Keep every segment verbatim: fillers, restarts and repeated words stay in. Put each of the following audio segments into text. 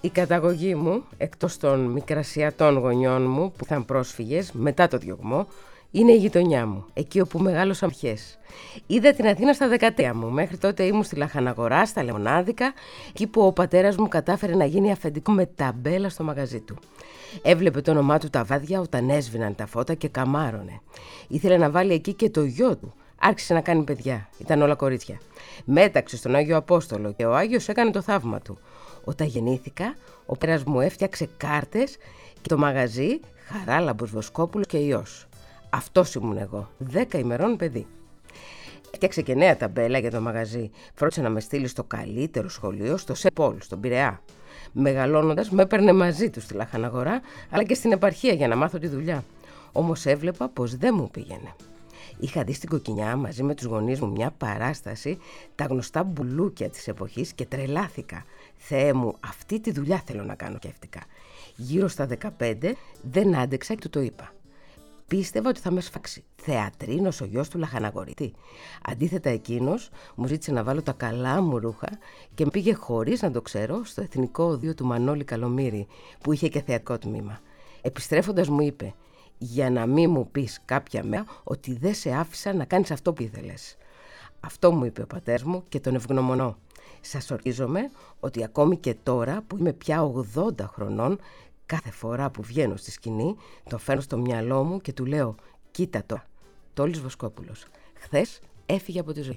Η καταγωγή μου, εκτός των μικρασιατών γονιών μου που ήταν πρόσφυγες μετά το διωγμό, είναι η γειτονιά μου, εκεί όπου μεγάλωσα αρχές. Είδα την Αθήνα στα δεκατρία μου. Μέχρι τότε ήμουν στη Λαχαναγορά, στα Λεμονάδικα, εκεί που ο πατέρας μου κατάφερε να γίνει αφεντικό με ταμπέλα στο μαγαζί του. Έβλεπε το όνομά του τα βάδια όταν έσβηναν τα φώτα και καμάρωνε. Ήθελε να βάλει εκεί και το γιο του. Άρχισε να κάνει παιδιά. Ήταν όλα κορίτσια. Μέταξε στον Άγιο Απόστολο και ο Άγιος έκανε το θαύμα του. Όταν γεννήθηκα, ο πατέρας μου έφτιαξε κάρτες και το μαγαζί Χαράλαμπος Βοσκόπουλος και Υιός. Αυτός ήμουν εγώ, δέκα ημερών παιδί. Έφτιαξε και νέα ταμπέλα για το μαγαζί. Φρόντισε να με στείλει στο καλύτερο σχολείο, στο ΣΕΠΟΛ, στον Πειραιά. Μεγαλώνοντας, με έπαιρνε μαζί του στη Λαχαναγορά, αλλά και στην επαρχία για να μάθω τη δουλειά. Όμως έβλεπα πως δεν μου πήγαινε. Είχα δει στην Κοκκινιά μαζί με τους γονείς μου μια παράσταση, τα γνωστά μπουλούκια της εποχής και τρελάθηκα. Θεέ μου, αυτή τη δουλειά θέλω να κάνω, σκέφτηκα. Γύρω στα δεκαπέντε δεν άντεξα και του το είπα. Πίστευα ότι θα με σφάξει. Θεατρίνος ο γιος του Λαχαναγορίτη. Αντίθετα, εκείνος μου ζήτησε να βάλω τα καλά μου ρούχα και με πήγε χωρίς να το ξέρω στο Εθνικό Οδείο του Μανώλη Καλομήρη, που είχε και θεατρικό τμήμα. Επιστρέφοντας μου είπε: «Για να μην μου πεις κάποια μέρα ότι δεν σε άφησα να κάνεις αυτό που ήθελες». Αυτό μου είπε ο πατέρας μου και τον ευγνωμονώ. Σας ορκίζομαι ότι ακόμη και τώρα που είμαι πια ογδόντα χρονών, κάθε φορά που βγαίνω στη σκηνή, το φέρνω στο μυαλό μου και του λέω: «Κοίτα το, Τόλης Βοσκόπουλος, χθες έφυγε από τη ζωή».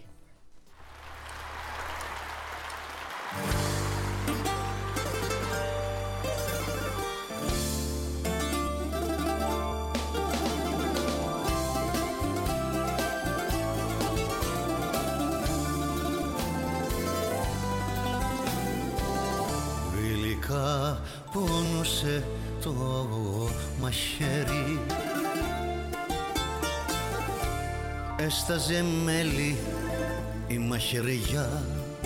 Γλυκά πόνωσε το μαχαίρι, έσταζε μέλι η μαχαιριά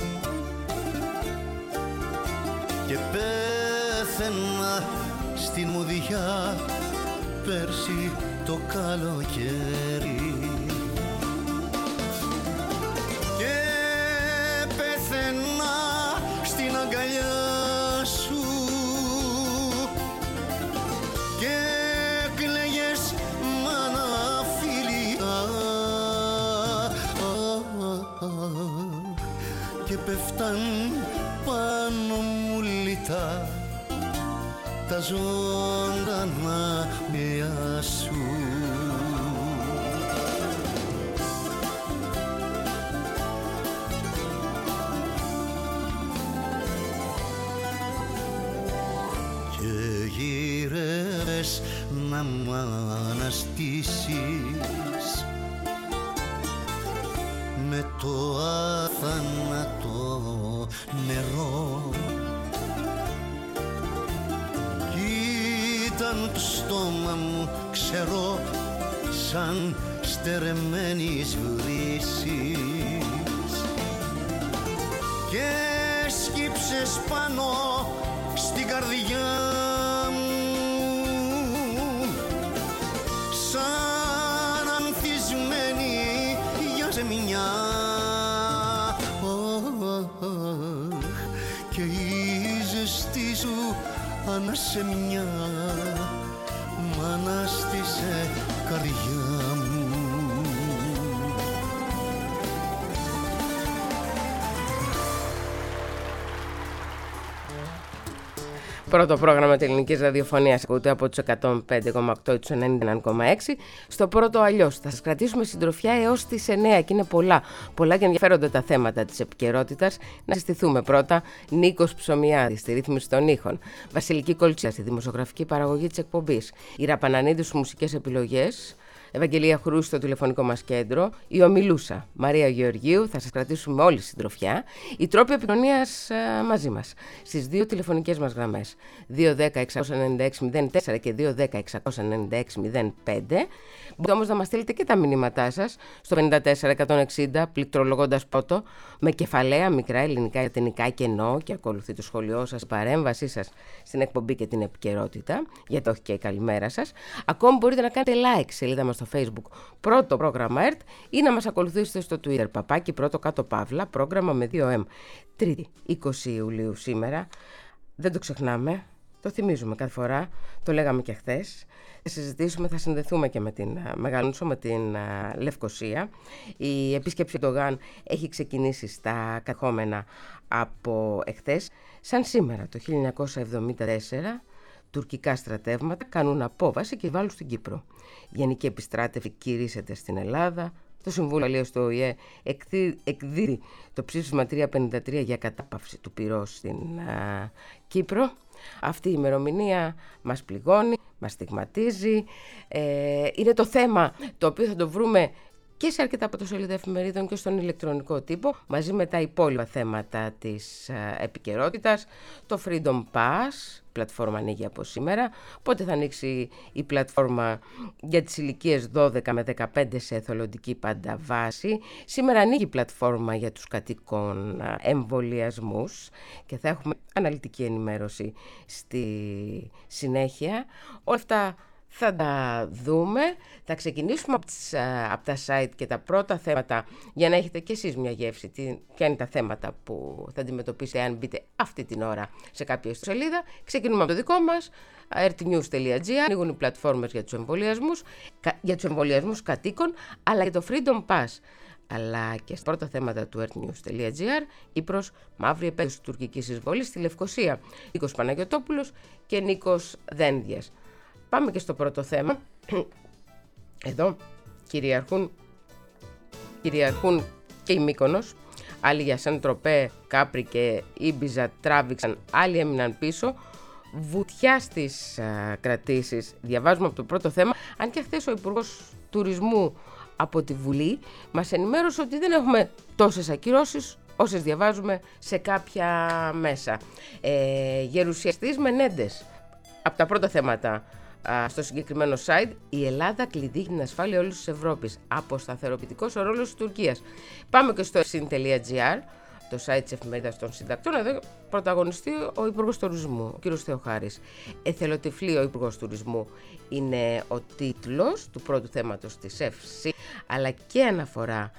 και πέθαινα στην μουδιά πέρσι το καλοκαίρι και πέθαινα στην αγκαλιά σου και κλαίγες μάνα φιλιά και πέφταν πάνω μου λιτά τα ζωντανά μυαλά σου. Και γύρευες να μ' αναστήσεις με το αθάνατο νερό κι ήταν το στόμα μου ξερό σαν στερεμένης βρύσης και σκύψες πάνω στην καρδιά μου σαν ανθισμένη για ζεμιά και η ζεστή σου ανασεμιά μ' ανάστησε καρδιά μου. Πρώτο πρόγραμμα της ελληνικής ραδιοφωνίας ακούτε από τους εκατόν πέντε κόμμα οκτώ ή τους ενενήντα ένα κόμμα έξι. Στο πρώτο αλλιώς θα σας κρατήσουμε συντροφιά έως τις εννιά και είναι πολλά, πολλά και ενδιαφέροντα τα θέματα της επικαιρότητας. Να συστηθούμε πρώτα. Νίκος Ψωμιάδης στη ρύθμιση των ήχων, Βασιλική Κολτσία στη δημοσιογραφική παραγωγή της εκπομπής, η Ραπανανίδη στους μουσικές επιλογές, Ευαγγελία Χρούση στο τηλεφωνικό μας κέντρο, η Ομιλούσα Μαρία Γεωργίου, θα σας κρατήσουμε όλη συντροφιά. Οι τρόποι επικοινωνίας ε, μαζί μας στις δύο τηλεφωνικές μας γραμμές δύο δέκα εξακόσια ενενήντα έξι μηδέν τέσσερα και δύο δέκα εξακόσια ενενήντα έξι μηδέν πέντε. Μπορείτε όμως να μας στείλετε και τα μηνύματά σας στο πενήντα τέσσερα εκατόν εξήντα πληκτρολογώντας πρώτο με κεφαλαία μικρά ελληνικά λατινικά κενό και ακολουθεί το σχόλιο σας, η παρέμβασή σας στην εκπομπή και την επικαιρότητα, γιατί όχι και η καλημέρα σας. Ακόμη μπορείτε να κάνετε like σελίδα μας στο Facebook πρώτο πρόγραμμα ΕΡΤ ή να μας ακολουθήσετε στο Twitter παπάκι πρώτο κάτω παύλα πρόγραμμα με δύο εμ. Τρίτη είκοσι Ιουλίου σήμερα, δεν το ξεχνάμε, το θυμίζουμε κάθε φορά, το λέγαμε και χθες. Θα συζητήσουμε, θα συνδεθούμε και με την Μεγαλούνισο, με την Λευκοσία. Η επίσκεψη του Ερντογάν έχει ξεκινήσει στα κατεχόμενα από εχθές. Σαν σήμερα το χίλια εννιακόσια εβδομήντα τέσσερα, τουρκικά στρατεύματα κάνουν απόβαση και βάλουν στην Κύπρο. Η Γενική Επιστράτευση κηρύσσεται στην Ελλάδα. Το Συμβούλιο Ασφαλείας του Ο Η Ε εκδίδει το ψήφισμα τριακόσια πενήντα τρία για κατάπαυση του πυρός στην α, Κύπρο. Αυτή η ημερομηνία μας πληγώνει, μας στιγματίζει. Ε, είναι το θέμα το οποίο θα το βρούμε και σε αρκετά από το σελίδα εφημερίδων και στον ηλεκτρονικό τύπο, μαζί με τα υπόλοιπα θέματα της επικαιρότητας. Το Freedom Pass, πλατφόρμα ανοίγει από σήμερα. Πότε θα ανοίξει η πλατφόρμα για τις ηλικίες δώδεκα με δεκαπέντε σε εθελοντική πάντα βάση. Σήμερα ανοίγει η πλατφόρμα για τους κατοίκων εμβολιασμούς και θα έχουμε αναλυτική ενημέρωση στη συνέχεια. Όλα αυτά θα τα δούμε, θα ξεκινήσουμε από, τις, από τα site και τα πρώτα θέματα για να έχετε και εσείς μια γεύση τι, ποια είναι τα θέματα που θα αντιμετωπίσετε αν μπείτε αυτή την ώρα σε κάποια ιστοσελίδα. Ξεκινούμε από το δικό μας, ερ τι νιους τελεία τζι άρ, ανοίγουν οι πλατφόρμες για τους εμβολιασμούς, για τους εμβολιασμούς κατοίκων, αλλά και το Freedom Pass. Αλλά και στα πρώτα θέματα του ερ τι νιους τελεία τζι άρ, Κύπρος, μαύρη επέκταση τουρκικής εισβολής στη Λευκοσία. Νίκος Παναγιωτόπουλος και Νίκος Δένδιας. Πάμε και στο πρώτο θέμα. Εδώ κυριαρχούν, κυριαρχούν και οι Μύκονος. Άλλοι για Σεν Τροπέ, Κάπρι και Ήμπιζα τράβηξαν, άλλοι έμειναν πίσω. Βουτιά στις α, κρατήσεις. Διαβάζουμε από το πρώτο θέμα. Αν και χθες ο Υπουργός Τουρισμού από τη Βουλή μας ενημέρωσε ότι δεν έχουμε τόσες ακυρώσεις όσες διαβάζουμε σε κάποια μέσα. Ε, γερουσιαστής Μενέντες. Από τα πρώτα θέματα στο συγκεκριμένο site, η Ελλάδα κλειδί για την ασφάλεια όλης της Ευρώπης. Αποσταθεροποιητικός ο ρόλος της Τουρκίας. Πάμε και στο ευθύν τελεία τζι άρ, το site της εφημερίδας των συντακτών. Εδώ πρωταγωνιστεί ο Υπουργός Τουρισμού, ο κ. Θεοχάρης. Εθελοτυφλή ο Υπουργός Τουρισμού είναι ο τίτλος του πρώτου θέματος της ΕΦΣΥ, αλλά και αναφορά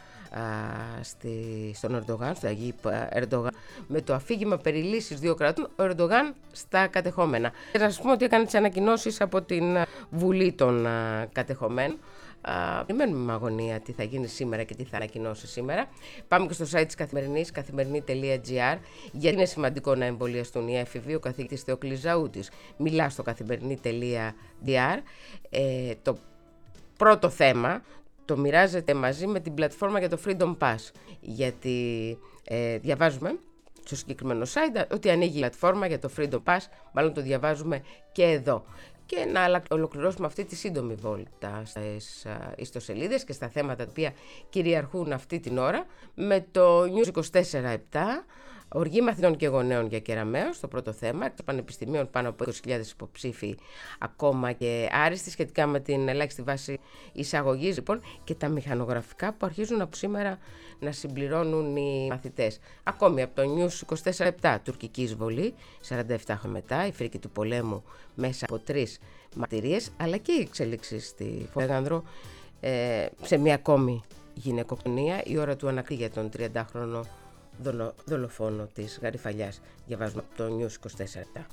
Στη, στον Ερντογάν, στο Αγίπ Ερντογάν, με το αφήγημα περί λύσης δύο κρατών, ο Ερντογάν στα κατεχόμενα. Και να σας πούμε ότι έκανε τις ανακοινώσεις από την Βουλή των α, κατεχομένων. Περιμένουμε με αγωνία τι θα γίνει σήμερα και τι θα ανακοινώσει σήμερα. Πάμε και στο site της Καθημερινής, καθημερινή τελεία τζι άρ, γιατί είναι σημαντικό να εμβολιαστούν οι έφηβοι. Ο καθηγητής Θεόκλης Ζαούτης μιλά στο καθημερινή τελεία τζι άρ. Ε, το πρώτο θέμα το μοιράζεται μαζί με την πλατφόρμα για το Freedom Pass, γιατί ε, διαβάζουμε στο συγκεκριμένο site ότι ανοίγει η πλατφόρμα για το Freedom Pass, μάλλον το διαβάζουμε και εδώ. Και να ολοκληρώσουμε αυτή τη σύντομη βόλτα στις ιστοσελίδες και στα θέματα τα οποία κυριαρχούν αυτή την ώρα με το News είκοσι τέσσερα επτά. Οργή μαθητών και γονέων για Κεραμαίο, στο πρώτο θέμα. Εκτός πανεπιστημίων, πάνω από είκοσι χιλιάδες υποψήφοι ακόμα και άριστοι, σχετικά με την ελάχιστη βάση εισαγωγής, λοιπόν, και τα μηχανογραφικά που αρχίζουν από σήμερα να συμπληρώνουν οι μαθητές. Ακόμη από το News είκοσι τέσσερα επτά, τουρκική εισβολή, σαράντα επτά μετά, η φρίκη του πολέμου μέσα από τρεις μαρτυρίες, αλλά και οι εξέλιξεις στη Φωγάνδρο, ε, σε μια ακόμη γυναικοκτονία, η ώρα του ανακρί για τον τριαντάχρονο δολο, δολοφόνο της Γαριφαλιάς. Διαβάζουμε από το News είκοσι τέσσερα επτά.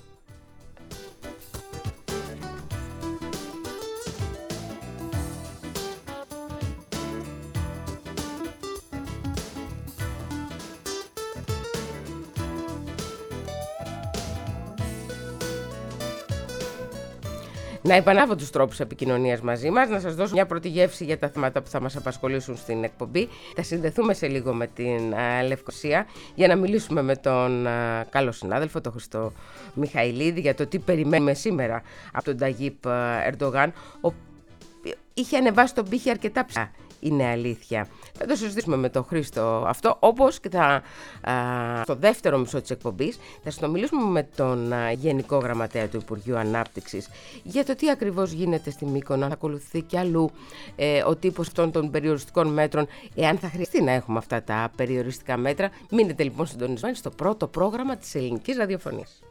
Να επαναλάβω τους τρόπους επικοινωνίας μαζί μας, να σας δώσω μια πρώτη γεύση για τα θέματα που θα μας απασχολήσουν στην εκπομπή. Θα συνδεθούμε σε λίγο με την α, Λευκοσία για να μιλήσουμε με τον α, καλό συνάδελφο, τον Χριστό Μιχαηλίδη, για το τι περιμένουμε σήμερα από τον Ταγίπ Ερντογάν. Ο... Είχε ανεβάσει τον πύχη αρκετά ψηλά, είναι αλήθεια. Θα το συζητήσουμε με τον Χρήστο αυτό, όπως και θα, α, στο δεύτερο μισό της εκπομπής θα συνομιλήσουμε με τον α, Γενικό Γραμματέα του Υπουργείου Ανάπτυξης για το τι ακριβώς γίνεται στη Μύκονο, αν θα ακολουθεί και αλλού ε, ο τύπος αυτών των περιοριστικών μέτρων, εάν θα χρειαστεί να έχουμε αυτά τα περιοριστικά μέτρα. Μείνετε λοιπόν συντονισμένοι στο πρώτο πρόγραμμα της ελληνικής ραδιοφωνίας.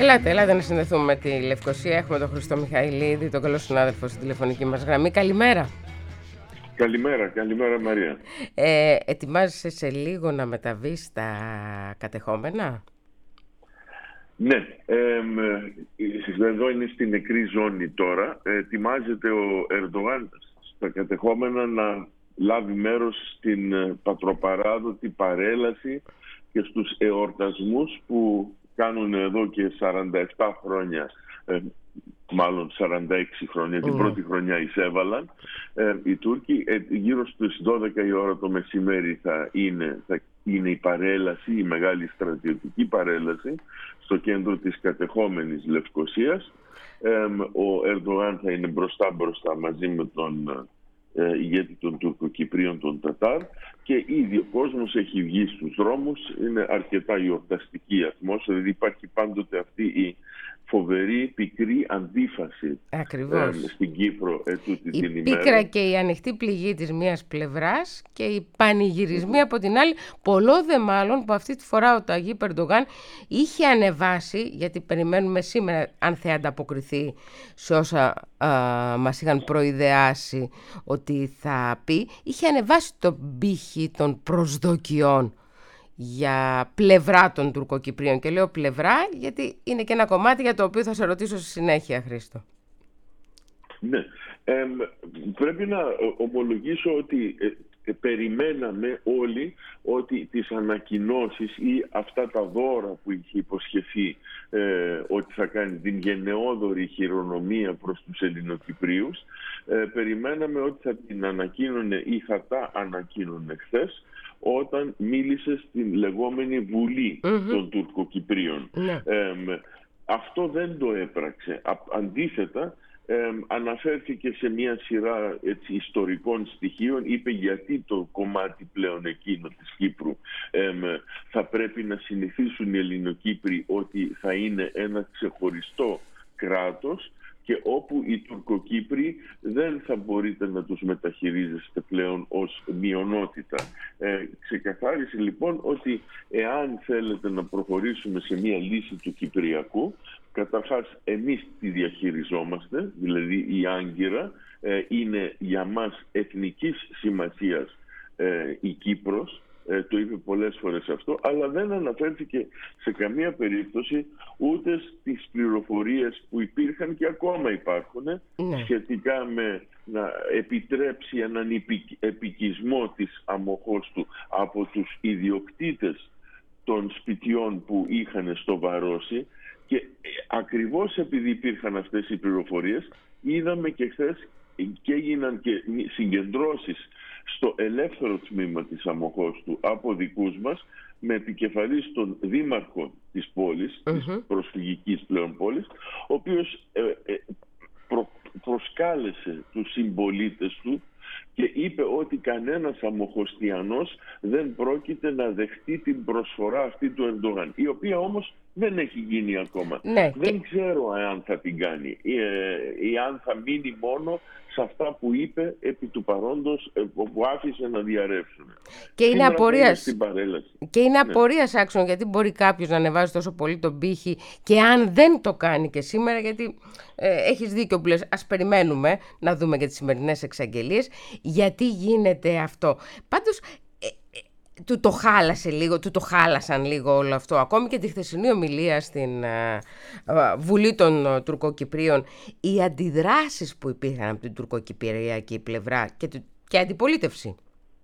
Ελάτε, ελάτε να συνδεθούμε με τη Λευκοσία. Έχουμε τον Χριστό Μιχαηλίδη, τον καλό συνάδελφο στην τηλεφωνική μας γραμμή. Καλημέρα. Καλημέρα, καλημέρα Μαρία. Ε, ετοιμάζεσαι σε λίγο να μεταβείς στα κατεχόμενα? Ναι, ε, εδώ είναι στην νεκρή ζώνη τώρα. Ετοιμάζεται ο Ερντογάν στα κατεχόμενα να λάβει μέρος στην πατροπαράδοτη παρέλαση και στους εορτασμούς που κάνουν εδώ και σαράντα επτά χρόνια, ε, μάλλον σαράντα έξι χρόνια, την πρώτη χρονιά εισέβαλαν ε, οι Τούρκοι. Ε, γύρω στις δώδεκα η ώρα το μεσημέρι θα είναι, θα είναι η παρέλαση, η μεγάλη στρατιωτική παρέλαση στο κέντρο της κατεχόμενης Λευκοσίας. Ε, ο Ερντογάν θα είναι μπροστά μπροστά μαζί με τον ε, ηγέτη των Τουρκοκυπρίων, τον Τατάρ, και ήδη ο κόσμος έχει βγει στους δρόμους. Είναι αρκετά γιορταστική ατμόσφαιρα, δηλαδή υπάρχει πάντοτε αυτή η φοβερή, πικρή αντίφαση ε, στην Κύπρο ετούτη την ημέρα. Η πίκρα και η ανοιχτή πληγή της μίας πλευράς και οι πανηγυρισμοί mm-hmm. από την άλλη. Πολλό δε μάλλον που αυτή τη φορά ο Ταγίπ Ερντογάν είχε ανεβάσει, γιατί περιμένουμε σήμερα αν θα ανταποκριθεί σε όσα α, μας είχαν προειδεάσει ότι θα πει, είχε ανεβάσει τον πύχη των προσδοκιών για πλευρά των Τουρκοκυπρίων. Και λέω πλευρά γιατί είναι και ένα κομμάτι για το οποίο θα σε ρωτήσω στη συνέχεια, Χρήστο. Ναι, ε, πρέπει να ομολογήσω ότι ε, ε, περιμέναμε όλοι ότι τις ανακοινώσεις ή αυτά τα δώρα που είχε υποσχεθεί ε, ότι θα κάνει την γενναιόδορη χειρονομία προς τους Ελληνοκυπρίους, ε, περιμέναμε ότι θα την ανακοίνωνε ή θα τα ανακοίνωνε χθες, όταν μίλησε στην λεγόμενη Βουλή mm-hmm. των Τουρκοκυπρίων. Mm-hmm. Ε, αυτό δεν το έπραξε. Α, αντίθετα, ε, αναφέρθηκε σε μια σειρά έτσι, ιστορικών στοιχείων. Είπε γιατί το κομμάτι πλέον εκείνο της Κύπρου ε, θα πρέπει να συνηθίσουν οι Ελληνοκύπροι ότι θα είναι ένα ξεχωριστό κράτος, και όπου οι Τουρκοκύπροι δεν θα μπορείτε να τους μεταχειρίζεστε πλέον ως μειονότητα. Ε, ξεκαθάρισε λοιπόν ότι εάν θέλετε να προχωρήσουμε σε μια λύση του Κυπριακού, καταρχάς εμείς τη διαχειριζόμαστε, δηλαδή η Άγκυρα ε, είναι για μας εθνικής σημασίας ε, η Κύπρος. Ε, το είπε πολλές φορές αυτό, αλλά δεν αναφέρθηκε σε καμία περίπτωση ούτε στις πληροφορίες που υπήρχαν και ακόμα υπάρχουν ναι. σχετικά με να επιτρέψει έναν επικισμό της Αμοχώστου από τους ιδιοκτήτες των σπιτιών που είχαν στο Βαρόσι. Και ακριβώς επειδή υπήρχαν αυτές οι πληροφορίες, είδαμε και χθες και έγιναν και συγκεντρώσεις στο ελεύθερο τμήμα της Αμοχώστου από δικούς μας, με επικεφαλής τον δήμαρχο της πόλης, mm-hmm. της προσφυγικής πλέον πόλης, ο οποίος ε, ε, προ, προσκάλεσε τους συμπολίτες του και είπε ότι κανένας Αμοχωστιανός δεν πρόκειται να δεχτεί την προσφορά αυτή του Ερντογάν, η οποία όμως δεν έχει γίνει ακόμα. Ναι. Δεν ξέρω αν θα την κάνει ε, ή αν θα μείνει μόνο σε αυτά που είπε επί του παρόντος, ε, που άφησε να διαρρεύσουν. Και είναι απορίας, και είναι ναι. απορίας άξιον, γιατί μπορεί κάποιος να ανεβάζει τόσο πολύ τον πύχη και αν δεν το κάνει και σήμερα, γιατί ε, έχεις δίκιο που λες, ας περιμένουμε να δούμε και τις σημερινές εξαγγελίες γιατί γίνεται αυτό. Πάντως ε, ε, του το χάλασε λίγο, του το χάλασαν λίγο όλο αυτό. Ακόμη και τη χθεσινή ομιλία στην uh, uh, Βουλή των uh, Τουρκοκυπρίων, οι αντιδράσεις που υπήρχαν από την τουρκοκυπριακή πλευρά και, και αντιπολίτευση.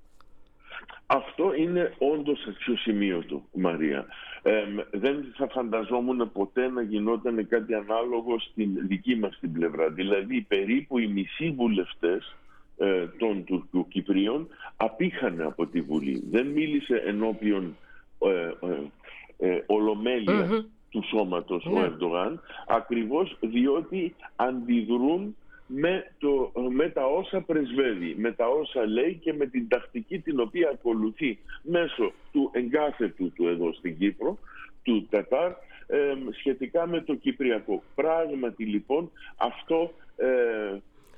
Αυτό είναι όντως αξιοσημείωτο, Μαρία. Ε, δεν θα φανταζόμουν ποτέ να γινόταν κάτι ανάλογο στην δική μας την πλευρά. Δηλαδή περίπου οι μισοί βουλευτές των Τουρκοκυπρίων απήχανε από τη Βουλή. Δεν μίλησε ενώπιον ε, ε, ε, ολομέλειας mm-hmm. του σώματος mm-hmm. ο Ερντογάν, ακριβώς διότι αντιδρούν με, το, με τα όσα πρεσβεύει, με τα όσα λέει και με την τακτική την οποία ακολουθεί μέσω του εγκάθετου του εδώ στην Κύπρο, του Τατάρ, ε, σχετικά με το Κυπριακό. Πράγματι λοιπόν αυτό ε,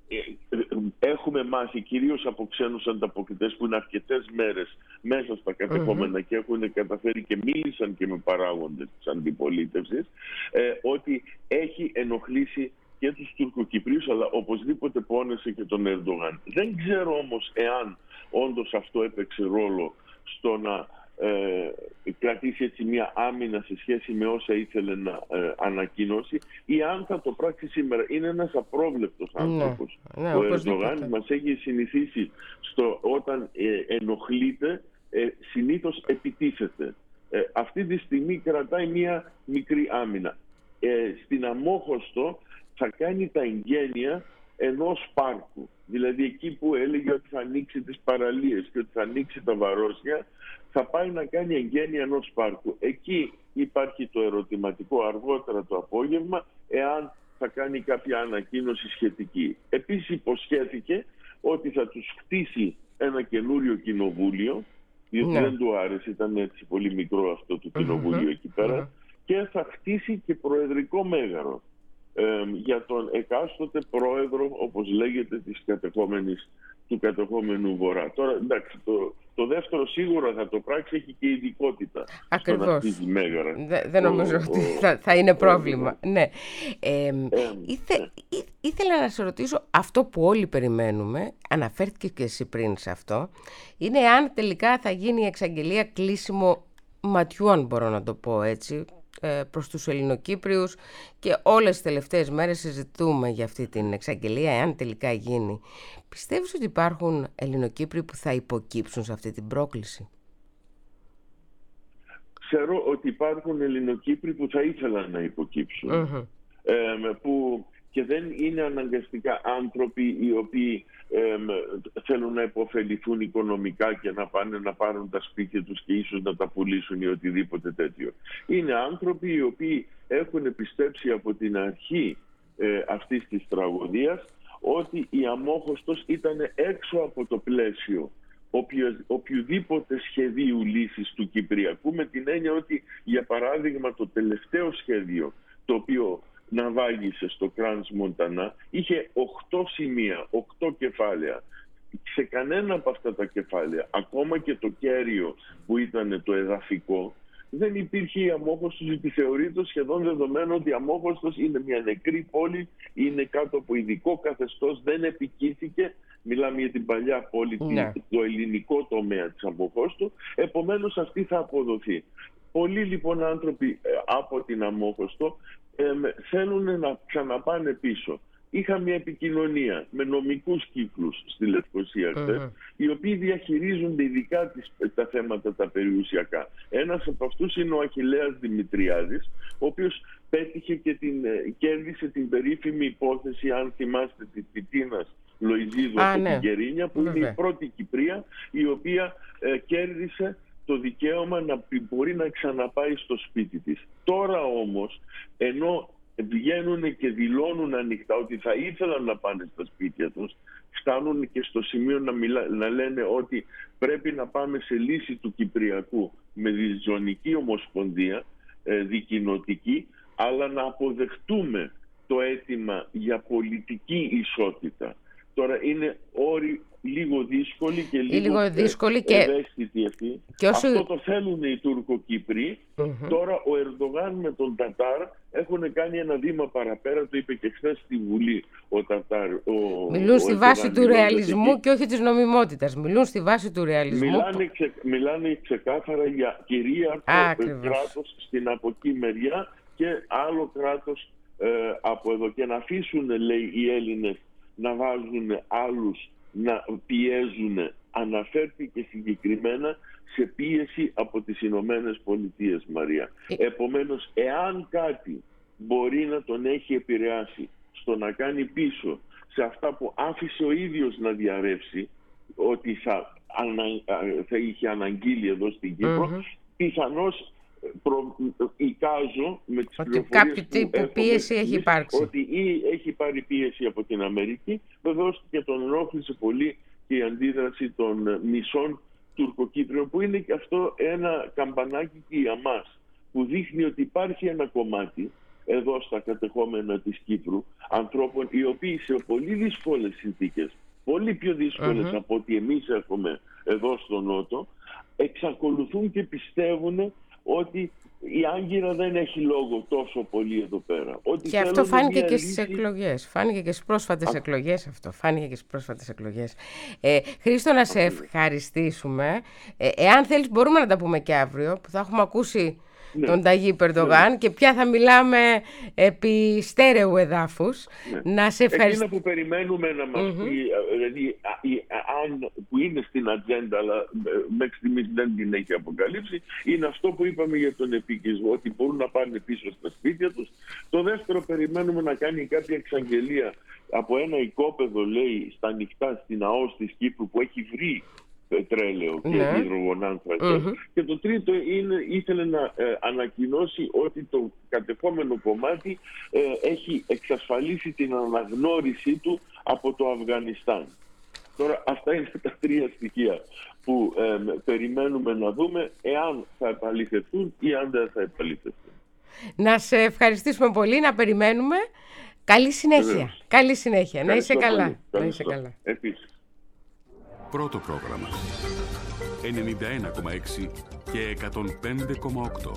έχουμε μάθει κυρίως από ξένους ανταποκριτές που είναι αρκετές μέρες μέσα στα κατεχόμενα mm-hmm. και έχουν καταφέρει και μίλησαν και με παράγοντες της αντιπολίτευσης, ε, ότι έχει ενοχλήσει και τους Τουρκοκυπρίους, αλλά οπωσδήποτε πόνεσε και τον Ερντογάν. Δεν ξέρω όμως εάν όντως αυτό έπαιξε ρόλο στο να ε, κρατήσει έτσι μια άμυνα σε σχέση με όσα ήθελε να ε, ανακοινώσει, ή αν θα το πράξει σήμερα. Είναι ένας απρόβλεπτος άνθρωπος. Ναι, ναι, ο Ερντογάν μας έχει συνηθίσει στο όταν ε, ενοχλείται, ε, συνήθως επιτίθεται. Ε, αυτή τη στιγμή κρατάει μια μικρή άμυνα. Ε, στην Αμόχωστο θα κάνει τα εγγένεια ενός πάρκου. Δηλαδή εκεί που έλεγε ότι θα ανοίξει τις παραλίες και ότι θα ανοίξει τα βαρόσια, θα πάει να κάνει εγγένεια ενός πάρκου. Εκεί υπάρχει το ερωτηματικό αργότερα το απόγευμα, εάν θα κάνει κάποια ανακοίνωση σχετική. Επίσης υποσχέθηκε ότι θα τους χτίσει ένα καινούριο κοινοβούλιο, διότι ναι. δεν του άρεσε, ήταν έτσι πολύ μικρό αυτό το κοινοβούλιο mm-hmm. εκεί πέρα, mm-hmm. και θα χτίσει και προεδρικό μέγαρο ε, για τον εκάστοτε πρόεδρο, όπως λέγεται, της κατεχόμενης, του κατεχόμενου Βορρά. Τώρα, εντάξει, το, το δεύτερο σίγουρα θα το πράξει, έχει και ειδικότητα. Ακριβώς. Στο να χτίζει μέγαρα. Δε, δεν νομίζω ο, ότι θα, θα είναι πρόβλημα. Ο, ναι. Ε, ε, ήθε, ναι. Ή, ήθελα να σε ρωτήσω, αυτό που όλοι περιμένουμε, αναφέρθηκε και εσύ πριν σε αυτό, είναι αν τελικά θα γίνει η εξαγγελία κλείσιμο ματιού, αν μπορώ να το πω έτσι, προς τους Ελληνοκύπριους, και όλες τις τελευταίες μέρες συζητούμε για αυτή την εξαγγελία, εάν τελικά γίνει. Πιστεύεις ότι υπάρχουν Ελληνοκύπριοι που θα υποκύψουν σε αυτή την πρόκληση? Ξέρω ότι υπάρχουν Ελληνοκύπριοι που θα ήθελαν να υποκύψουν, mm-hmm. ε, που και δεν είναι αναγκαστικά άνθρωποι οι οποίοι ε, θέλουν να υποφεληθούν οικονομικά και να πάνε να πάρουν τα σπίτια τους και ίσως να τα πουλήσουν ή οτιδήποτε τέτοιο. Είναι άνθρωποι οι οποίοι έχουν πιστέψει από την αρχή ε, αυτής της τραγωδίας ότι η Αμόχωστος ήταν έξω από το πλαίσιο οποιο, οποιοδήποτε σχεδίου λύσης του Κυπριακού, με την έννοια ότι, για παράδειγμα, το τελευταίο σχέδιο, το οποίο ναυάγησε στο Κράνς Μοντανά, είχε οκτώ σημεία, οκτώ κεφάλαια. Σε κανένα από αυτά τα κεφάλαια, ακόμα και το κέριο που ήταν το εδαφικό, δεν υπήρχε η Αμόχωστος, γιατί θεωρείται σχεδόν δεδομένο ότι η Αμόχωστος είναι μια νεκρή πόλη, είναι κάτω από ειδικό καθεστώς, δεν επικύθηκε. Μιλάμε για την παλιά πόλη, ναι. το ελληνικό τομέα της Αμόχωστου, επομένως αυτή θα αποδοθεί. Πολλοί λοιπόν άνθρωποι από την Αμόχωστο ε, θέλουν να ξαναπάνε πίσω. Είχα μια επικοινωνία με νομικούς κύκλους στη Λευκοσία χθες, mm-hmm. οι οποίοι διαχειρίζονται ειδικά τις, τα θέματα τα περιουσιακά. Ένας από αυτούς είναι ο Αχιλλέας Δημητριάδης, ο οποίος πέτυχε και την, κέρδισε την περίφημη υπόθεση, αν θυμάστε, της Τιτίνας Λοϊζίδου από ναι. την Κερίνια, που mm-hmm. είναι η πρώτη Κυπρία η οποία ε, κέρδισε το δικαίωμα να μπορεί να ξαναπάει στο σπίτι της. Τώρα όμως, ενώ βγαίνουν και δηλώνουν ανοιχτά ότι θα ήθελαν να πάνε στα σπίτια τους, φτάνουν και στο σημείο να, μιλά, να λένε ότι πρέπει να πάμε σε λύση του Κυπριακού με διζωνική ομοσπονδία, ε, δικοινοτική, αλλά να αποδεχτούμε το αίτημα για πολιτική ισότητα. Τώρα είναι όροι λίγο δύσκολοι και λίγο, λίγο δύσκολη και... ευαίσθητοι αυτοί. Και όσο... Αυτό το θέλουν οι Τουρκοκύπροι. Mm-hmm. Τώρα ο Ερντογάν με τον Τατάρ έχουν κάνει ένα βήμα παραπέρα, το είπε και χθες στη Βουλή ο Τατάρ. Ο, Μιλούν ο στη βάση του ρεαλισμού εκεί. Και όχι της νομιμότητας. Μιλούν στη βάση του ρεαλισμού. Μιλάνε, ξε, μιλάνε ξεκάθαρα για κυρίαρχο κράτος στην από εκεί μεριά και άλλο κράτος ε, από εδώ. Και να αφήσουν, λέει, οι Έλληνες να βάζουν άλλους να πιέζουν, αναφέρθηκε συγκεκριμένα σε πίεση από τις Ηνωμένες Πολιτείες, Μαρία. Επομένως, εάν κάτι μπορεί να τον έχει επηρεάσει στο να κάνει πίσω σε αυτά που άφησε ο ίδιος να διαρρεύσει, ότι θα, ανα, θα είχε αναγγείλει εδώ στην Κύπρο, mm-hmm. πιθανώς προ, εικάζω με τις ότι πληροφορίες κάποιο τύπου πίεση έχει υπάρξει. Ότι ή έχει πάρει πίεση από την Αμερική, βεβαίως και τον ενόχλησε πολύ και η αντίδραση των μισών Τουρκοκύπριων, που είναι και αυτό ένα καμπανάκι και για μας, που δείχνει ότι υπάρχει ένα κομμάτι εδώ στα κατεχόμενα της Κύπρου, ανθρώπων οι οποίοι σε πολύ δύσκολες συνθήκες, πολύ πιο δύσκολες mm-hmm. από ότι εμείς έχουμε εδώ στο Νότο, εξακολουθούν και πιστεύουν ότι η Άγκυρα δεν έχει λόγο τόσο πολύ εδώ πέρα. Ότι και αυτό φάνηκε και λύση... στις εκλογές. Φάνηκε και στις πρόσφατες Α... εκλογές αυτό. Φάνηκε και στις πρόσφατες εκλογές. Ε, Χρήστο, να σε ευχαριστήσουμε. Ε, εάν θέλεις μπορούμε να τα πούμε και αύριο, που θα έχουμε ακούσει ναι. τον Ταγί Ερντογάν ναι. και πια θα μιλάμε επί στέρεου εδάφους. Ναι. Να σε ευχαριστήσω. Εκείνα που περιμένουμε να μας mm-hmm. πει, δηλαδή, αν, που είναι στην ατζέντα, αλλά μέχρι στιγμής δεν την έχει αποκαλύψει, είναι αυτό που είπαμε για τον επικισμό, ότι μπορούν να πάνε πίσω στα σπίτια τους. Το δεύτερο, περιμένουμε να κάνει κάποια εξαγγελία από ένα οικόπεδο, λέει, στα νυχτά στην ΑΟΣ της Κύπρου, που έχει βρει πετρέλαιο και ναι. υδρογονάνθρακα. Mm-hmm. Και το τρίτο είναι, ήθελε να ε, ανακοινώσει ότι το κατεχόμενο κομμάτι ε, έχει εξασφαλίσει την αναγνώρισή του από το Αφγανιστάν. Τώρα αυτά είναι τα τρία στοιχεία που ε, περιμένουμε να δούμε εάν θα επαληθευτούν ή αν δεν θα επαληθευτούν. Να σε ευχαριστήσουμε πολύ, να περιμένουμε. Καλή συνέχεια. Βεβαίως. Καλή συνέχεια. Να είσαι καλά. Να είσαι καλά. Επίσης. Πρώτο πρόγραμμα ενενήντα ένα κόμμα έξι και εκατόν πέντε κόμμα οκτώ.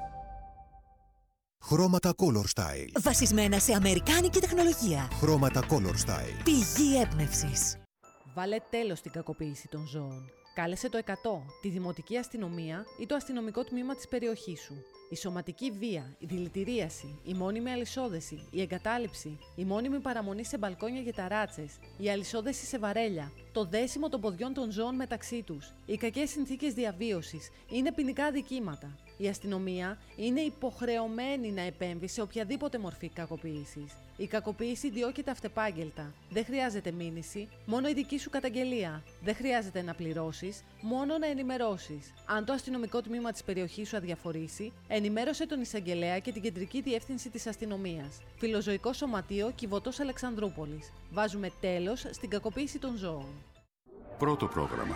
Χρώματα Color Style. Βασισμένα σε αμερικάνικη τεχνολογία. Χρώματα Color Style. Πηγή έμπνευσης. Βάλε τέλος στην κακοποίηση των ζώων. Κάλεσε το εκατό, τη Δημοτική Αστυνομία ή το αστυνομικό τμήμα της περιοχής σου. Η σωματική βία, η δηλητηρίαση, η μόνιμη αλυσόδεση, η εγκατάλειψη, η μόνιμη παραμονή σε μπαλκόνια και ταράτσες, η αλυσόδεση σε βαρέλια, το δέσιμο των ποδιών των ζώων μεταξύ τους, οι κακές συνθήκες διαβίωσης είναι ποινικά αδικήματα. Η αστυνομία είναι υποχρεωμένη να επέμβει σε οποιαδήποτε μορφή κακοποίησης. Η κακοποίηση διώκεται αυτεπάγγελτα. Δεν χρειάζεται μήνυση, μόνο η δική σου καταγγελία. Δεν χρειάζεται να πληρώσεις, μόνο να ενημερώσεις. Αν το αστυνομικό τμήμα της περιοχής σου αδιαφορήσει, ενημέρωσε τον εισαγγελέα και την κεντρική διεύθυνση της αστυνομίας. Φιλοζωικό Σωματείο Κιβωτός Αλεξανδρούπολης. Βάζουμε τέλος στην κακοποίηση των ζώων. Πρώτο πρόγραμμα.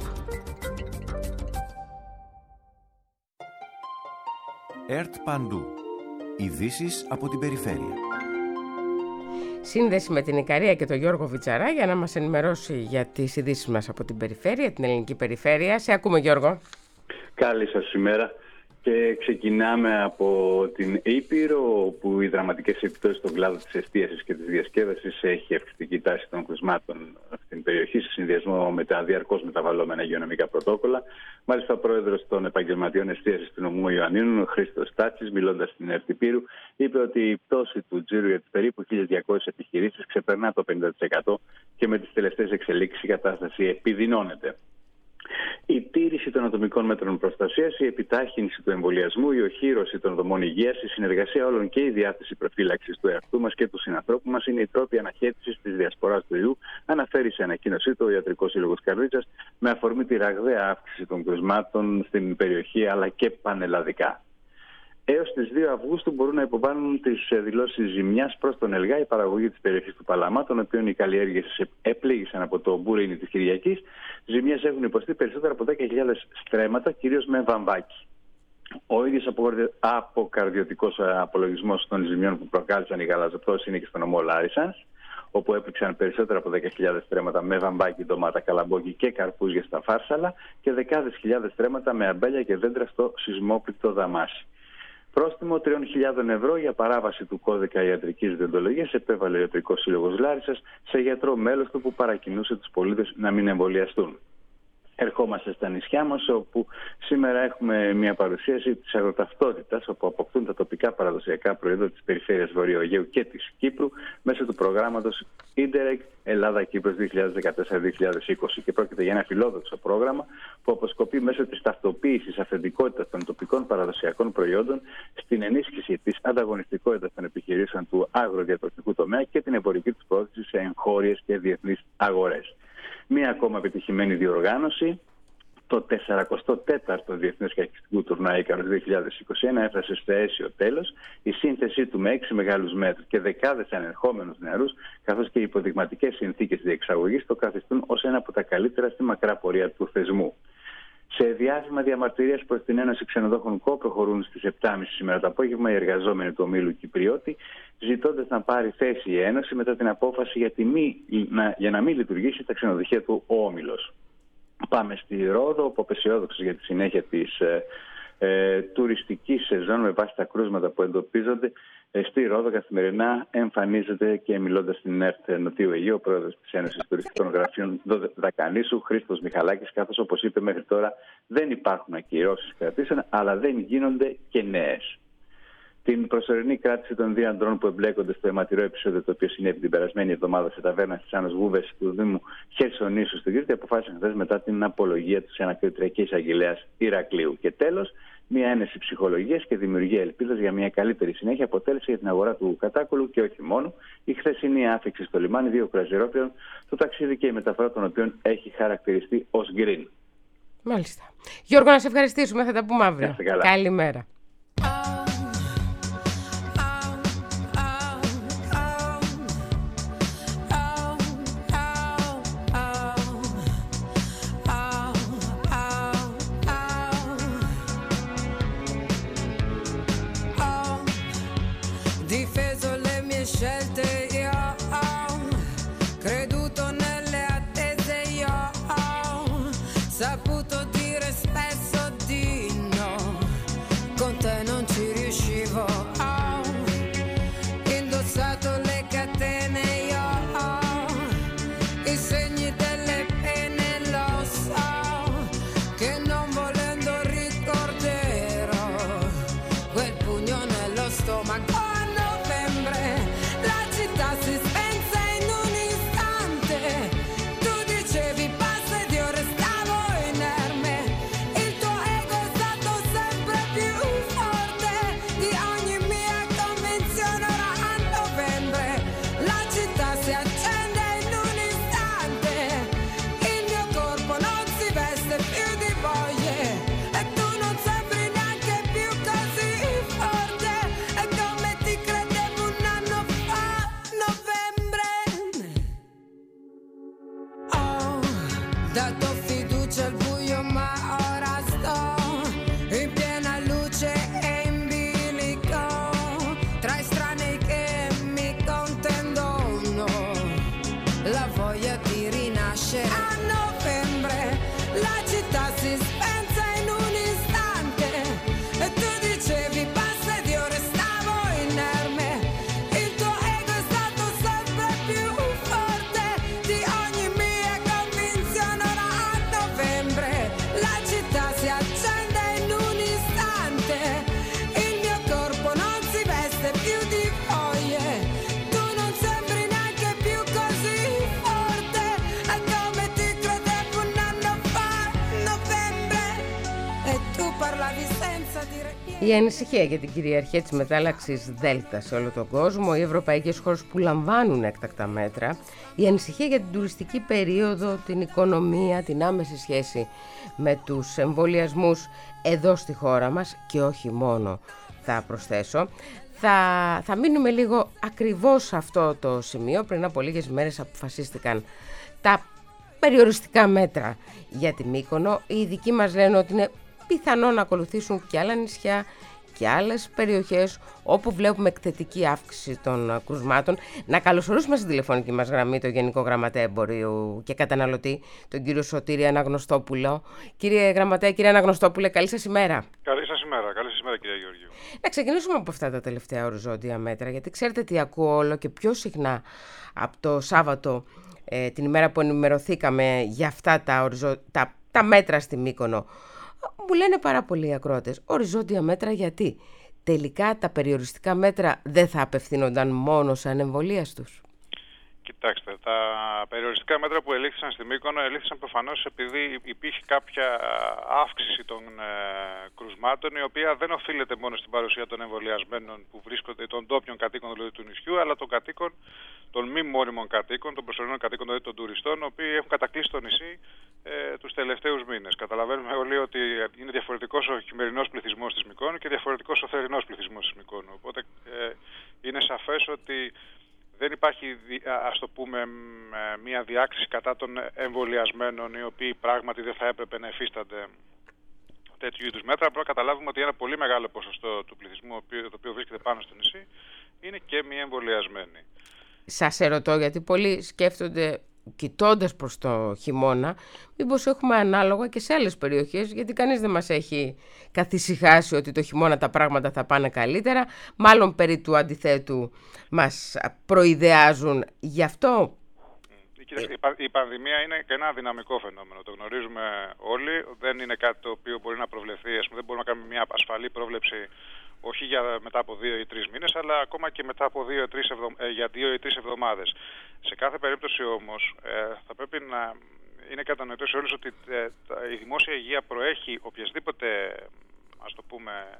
ΕΡΤ Παντού. Ειδήσεις από την περιφέρεια. Σύνδεση με την Ικαρία και τον Γιώργο Βιτσαρά για να μας ενημερώσει για τις ειδήσεις μας από την περιφέρεια, την ελληνική περιφέρεια. Σε ακούμε, Γιώργο. Καλή σας ημέρα. Και ξεκινάμε από την Ήπειρο, όπου οι δραματικές επιπτώσεις στον κλάδο της εστίασης και της διασκέδασης έχει αυξητική τάση των κρουσμάτων στην περιοχή, σε συνδυασμό με τα διαρκώς μεταβαλλόμενα υγειονομικά πρωτόκολλα. Μάλιστα, ο πρόεδρος των επαγγελματιών εστίασης του νομού Ιωαννίνων, ο Χρήστος Τάτσης, μιλώντας στην ΕΡΤ Ήπειρου, είπε ότι η πτώση του τζίρου για τις περίπου χίλιες διακόσιες επιχειρήσεις ξεπερνά το πενήντα τοις εκατό και με τις τελευταίες εξελίξεις η κατάσταση επιδεινώνεται. Η τήρηση των ατομικών μέτρων προστασίας, η επιτάχυνση του εμβολιασμού, η οχύρωση των δομών υγείας, η συνεργασία όλων και η διάθεση προφύλαξης του εαυτού μας και του συνανθρώπου μας είναι οι τρόποι αναχέτησης της διασποράς του ιού, αναφέρει σε ανακοίνωσή του ο Ιατρικός Σύλλογος Καρδίτσας, με αφορμή τη ραγδαία αύξηση των κρουσμάτων στην περιοχή αλλά και πανελλαδικά. Έως τις δύο Αυγούστου μπορούν να υποβάλουν τις δηλώσεις ζημιάς προς τον ΕΛΓΑ η παραγωγή της περιοχής του Παλαμά, των οποίων οι καλλιέργειες επλήγησαν από το μπουρίνι της Κυριακής. Ζημιές έχουν υποστεί περισσότερα από δέκα χιλιάδες στρέμματα, κυρίως με βαμβάκι. Ο ίδιος αποκαρδιωτικός απολογισμός των ζημιών που προκάλεσαν οι γαλαζοπτώσεις είναι και στο νομό Λάρισανς, όπου έπληξαν περισσότερα από δέκα χιλιάδες στρέμματα με βαμβάκι, ντομάτα, καλαμπόκι και καρπούζια στα Φάρσαλα και δεκάδες χιλιάδες στρέμματα με αμπέλια και δέντρα στο σεισμόπληκτο Δαμάσι. Πρόστιμο τριών χιλιάδων ευρώ για παράβαση του κώδικα ιατρικής διοντολογίας επέβαλε ο Ιατρικός Σύλλογος Λάρισσας σε γιατρό μέλος του που παρακινούσε τους πολίτες να μην εμβολιαστούν. Ερχόμαστε στα νησιά μας, όπου σήμερα έχουμε μια παρουσίαση της αγροταυτότητας, όπου αποκτούν τα τοπικά παραδοσιακά προϊόντα της περιφέρειας Βορείου Αιγαίου και της Κύπρου μέσω του προγράμματος Ίντερεκ Ελλάδα-Κύπρος δύο χιλιάδες δεκατέσσερα δύο χιλιάδες είκοσι. Και πρόκειται για ένα φιλόδοξο πρόγραμμα που αποσκοπεί μέσω της ταυτοποίησης αυθεντικότητας των τοπικών παραδοσιακών προϊόντων στην ενίσχυση της ανταγωνιστικότητας των επιχειρήσεων του αγροδιατροφικού τομέα και την εμπορική τους πρόθεση σε εγχώριες και διεθνείς αγορές. Μία ακόμα επιτυχημένη διοργάνωση, το τεσσαρακοστό τέταρτο Διεθνές Καχιστικού Τουρνουά Ίκαρος δύο χιλιάδες είκοσι ένα, έφτασε στο αίσιο τέλος. Η σύνθεσή του με έξι μεγάλους μέτρους και δεκάδες ανερχόμενους νεαρούς, καθώς και οι υποδειγματικές συνθήκες διεξαγωγής, το καθιστούν ως ένα από τα καλύτερα στη μακρά πορεία του θεσμού. Σε διάβημα διαμαρτυρίας προς την Ένωση Ξενοδόχων ΚΟ προχωρούν στις επτά και μισή σήμερα το απόγευμα οι εργαζόμενοι του ομίλου Κυπριώτη, ζητώντας να πάρει θέση η Ένωση μετά την απόφαση για, τη μη, να, για να μην λειτουργήσει τα ξενοδοχεία του ο όμιλος. Πάμε στη Ρόδο, όπου απεσιόδοξος για τη συνέχεια της ε, ε, τουριστικής σεζόν με βάση τα κρούσματα που εντοπίζονται. Στη Ρόδο καθημερινά εμφανίζεται και μιλώντας στην ΕΡΤ Νοτιού Αιγαίου ο πρόεδρος της Ένωσης Τουριστικών Γραφείων Δακανήσου, Χρήστος Μιχαλάκης, καθώς όπως είπε μέχρι τώρα δεν υπάρχουν ακυρώσεις κρατήσεων, αλλά δεν γίνονται και νέες. Την προσωρινή κράτηση των δύο ανδρών που εμπλέκονται στο αιματηρό επεισόδιο το οποίο συνέβη την περασμένη εβδομάδα σε ταβέρνα στις Άννος Γούβες του Δήμου Χερσονήσου στην Κρήτη αποφάσισαν χθες μετά την απολογία του Ανακριτριακής Εισαγγελέας Ηρακλείου. Και τέλος, μια ένεση ψυχολογίας και δημιουργία ελπίδας για μια καλύτερη συνέχεια αποτέλεσε για την αγορά του κατάκολου και όχι μόνο η χθεσινή άφηξη στο λιμάνι δύο κρουαζιερόπλαιων, το ταξίδι και η μεταφορά των οποίων έχει χαρακτηριστεί ως green. Μάλιστα. Γιώργο, να σε ευχαριστήσουμε. Θα τα πούμε αύριο. Καλημέρα. Η ανησυχία για την κυριαρχία της μετάλλαξης Δέλτα σε όλο τον κόσμο, οι ευρωπαϊκές χώρες που λαμβάνουν έκτακτα μέτρα, η ανησυχία για την τουριστική περίοδο, την οικονομία, την άμεση σχέση με τους εμβολιασμούς εδώ στη χώρα μας και όχι μόνο, θα προσθέσω. Θα, θα μείνουμε λίγο ακριβώς σε αυτό το σημείο. Πριν από λίγες μέρες αποφασίστηκαν τα περιοριστικά μέτρα για τη Μύκονο. Οι ειδικοί μας λένε ότι είναι πιθανό να ακολουθήσουν και άλλα νησιά και άλλες περιοχές όπου βλέπουμε εκθετική αύξηση των κρουσμάτων. Να καλωσορίσουμε στην τηλεφωνική μας γραμμή τον Γενικό Γραμματέα Εμπορίου και Καταναλωτή, τον κύριο Σωτήρη Αναγνωστόπουλο. Κύριε Γραμματέα, κύριε Αναγνωστόπουλε, καλή σας ημέρα. Καλή σας ημέρα, καλή σας ημέρα κύριε Γεωργίου. Να ξεκινήσουμε από αυτά τα τελευταία οριζόντια μέτρα, γιατί ξέρετε τι ακούω όλο και πιο συχνά από το Σάββατο, ε, την ημέρα που ενημερωθήκαμε για αυτά τα, οριζο... τα, τα μέτρα στη Μύκονο. Μου λένε πάρα πολλοί ακροατές, οριζόντια μέτρα γιατί τελικά τα περιοριστικά μέτρα δεν θα απευθύνονταν μόνο σε ανεμβολίαστους. Κοιτάξτε, τα περιοριστικά μέτρα που ελήφθησαν στη Μύκονο ελήφθησαν προφανώς επειδή υπήρχε κάποια αύξηση των ε, κρουσμάτων, η οποία δεν οφείλεται μόνο στην παρουσία των εμβολιασμένων που βρίσκονται, των ντόπιων κατοίκων δηλαδή του νησιού, αλλά των κατοίκων, των μη μόνιμων κατοίκων, των προσωρινών κατοίκων δηλαδή των τουριστών, οι οποίοι έχουν κατακλείσει το νησί ε, τους τελευταίους μήνες. Καταλαβαίνουμε όλοι ότι είναι διαφορετικός ο χειμερινός πληθυσμός της Μυκόνου και διαφορετικός ο θερινός πληθυσμός της Μυκόνου. Οπότε ε, είναι σαφές ότι δεν υπάρχει, ας το πούμε, μια διάκριση κατά των εμβολιασμένων, οι οποίοι πράγματι δεν θα έπρεπε να υφίστανται τέτοιου είδους μέτρα, πρέπει να καταλάβουμε ότι ένα πολύ μεγάλο ποσοστό του πληθυσμού το οποίο βρίσκεται πάνω στο νησί είναι και μη εμβολιασμένοι. Σας ερωτώ, γιατί πολλοί σκέφτονται, κοιτώντας προς το χειμώνα, μήπως έχουμε ανάλογα και σε άλλες περιοχές, γιατί κανείς δεν μας έχει καθησυχάσει ότι το χειμώνα τα πράγματα θα πάνε καλύτερα, μάλλον περί του αντιθέτου μας προειδεάζουν. Γι' αυτό... Κοιτάξτε, η πανδημία είναι και ένα δυναμικό φαινόμενο, το γνωρίζουμε όλοι, δεν είναι κάτι το οποίο μπορεί να προβλεφθεί, ας πούμε, δεν μπορούμε να κάνουμε μια ασφαλή πρόβλεψη όχι για μετά από δύο ή τρεις μήνες, αλλά ακόμα και μετά από δύο ή τρεις εβδο... ε, για δύο ή τρεις εβδομάδες. Σε κάθε περίπτωση όμως ε, θα πρέπει να είναι κατανοητό σε όλους ότι ε, η δημόσια υγεία προέχει οποιασδήποτε, ας το πούμε,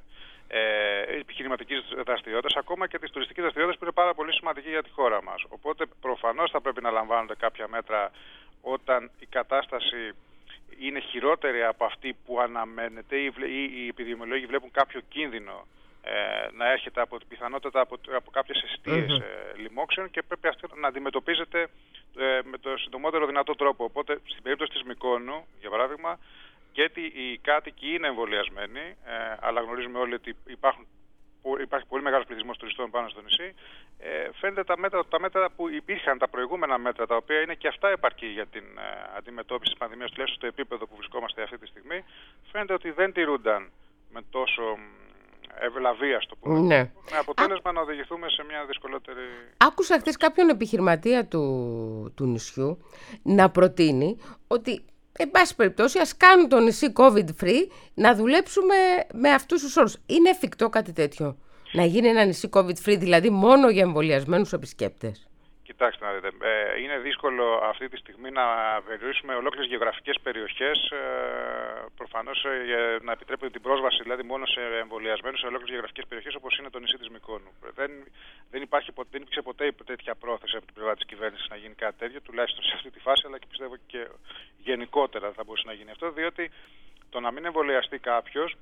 ε, επιχειρηματικής δραστηριότητας, ακόμα και της τουριστικής δραστηριότητας που είναι πάρα πολύ σημαντική για τη χώρα μας. Οπότε προφανώς θα πρέπει να λαμβάνονται κάποια μέτρα όταν η κατάσταση είναι χειρότερη από αυτή που αναμένεται ή οι επιδημιολόγοι βλέπουν κάποιο κίνδυνο ε, να έρχεται από πιθανότατα από, από κάποιες αιστείες mm-hmm. ε, λοιμόξεων, και πρέπει αυτό να αντιμετωπίζεται ε, με το συντομότερο δυνατό τρόπο. Οπότε στην περίπτωση της Μυκόνου, για παράδειγμα, και οι κάτοικοι είναι εμβολιασμένοι, ε, αλλά γνωρίζουμε όλοι ότι υπάρχουν, υπάρχει πολύ μεγάλος πληθυσμός τουριστών πάνω στο νησί. Ε, φαίνεται τα μέτρα, τα μέτρα που υπήρχαν, τα προηγούμενα μέτρα, τα οποία είναι και αυτά επαρκή για την ε, αντιμετώπιση της πανδημίας, τουλάχιστον στο επίπεδο που βρισκόμαστε αυτή τη στιγμή, φαίνεται ότι δεν τηρούνταν με τόσο ευλαβία, στο πούμε. Ναι. Με αποτέλεσμα Α... να οδηγηθούμε σε μια δυσκολότερη... Άκουσα χθες κάποιον επιχειρηματία του, του νησιού να προτείνει ότι, εν πάση περιπτώσει, ας κάνουν το νησί COVID free, να δουλέψουμε με αυτούς τους όρους. Είναι εφικτό κάτι τέτοιο? Να γίνει ένα νησί COVID free, δηλαδή μόνο για εμβολιασμένους επισκέπτες? Κοιτάξτε να δείτε, ε, είναι δύσκολο αυτή τη στιγμή να περιορίσουμε ολόκληρες γεωγραφικές περιοχές, ε, προφανώς ε, να επιτρέπεται την πρόσβαση δηλαδή μόνο σε εμβολιασμένους σε ολόκληρες γεωγραφικές περιοχές, όπως είναι το νησί της Μυκόνου. Δεν, δεν, υπάρχει, δεν υπήρξε ποτέ τέτοια πρόθεση από την πλευρά της κυβέρνησης να γίνει κάτι τέτοιο, τουλάχιστον σε αυτή τη φάση, αλλά και πιστεύω και γενικότερα θα μπορούσε να γίνει αυτό, διότι το να μην εμβολιαστεί κάποιος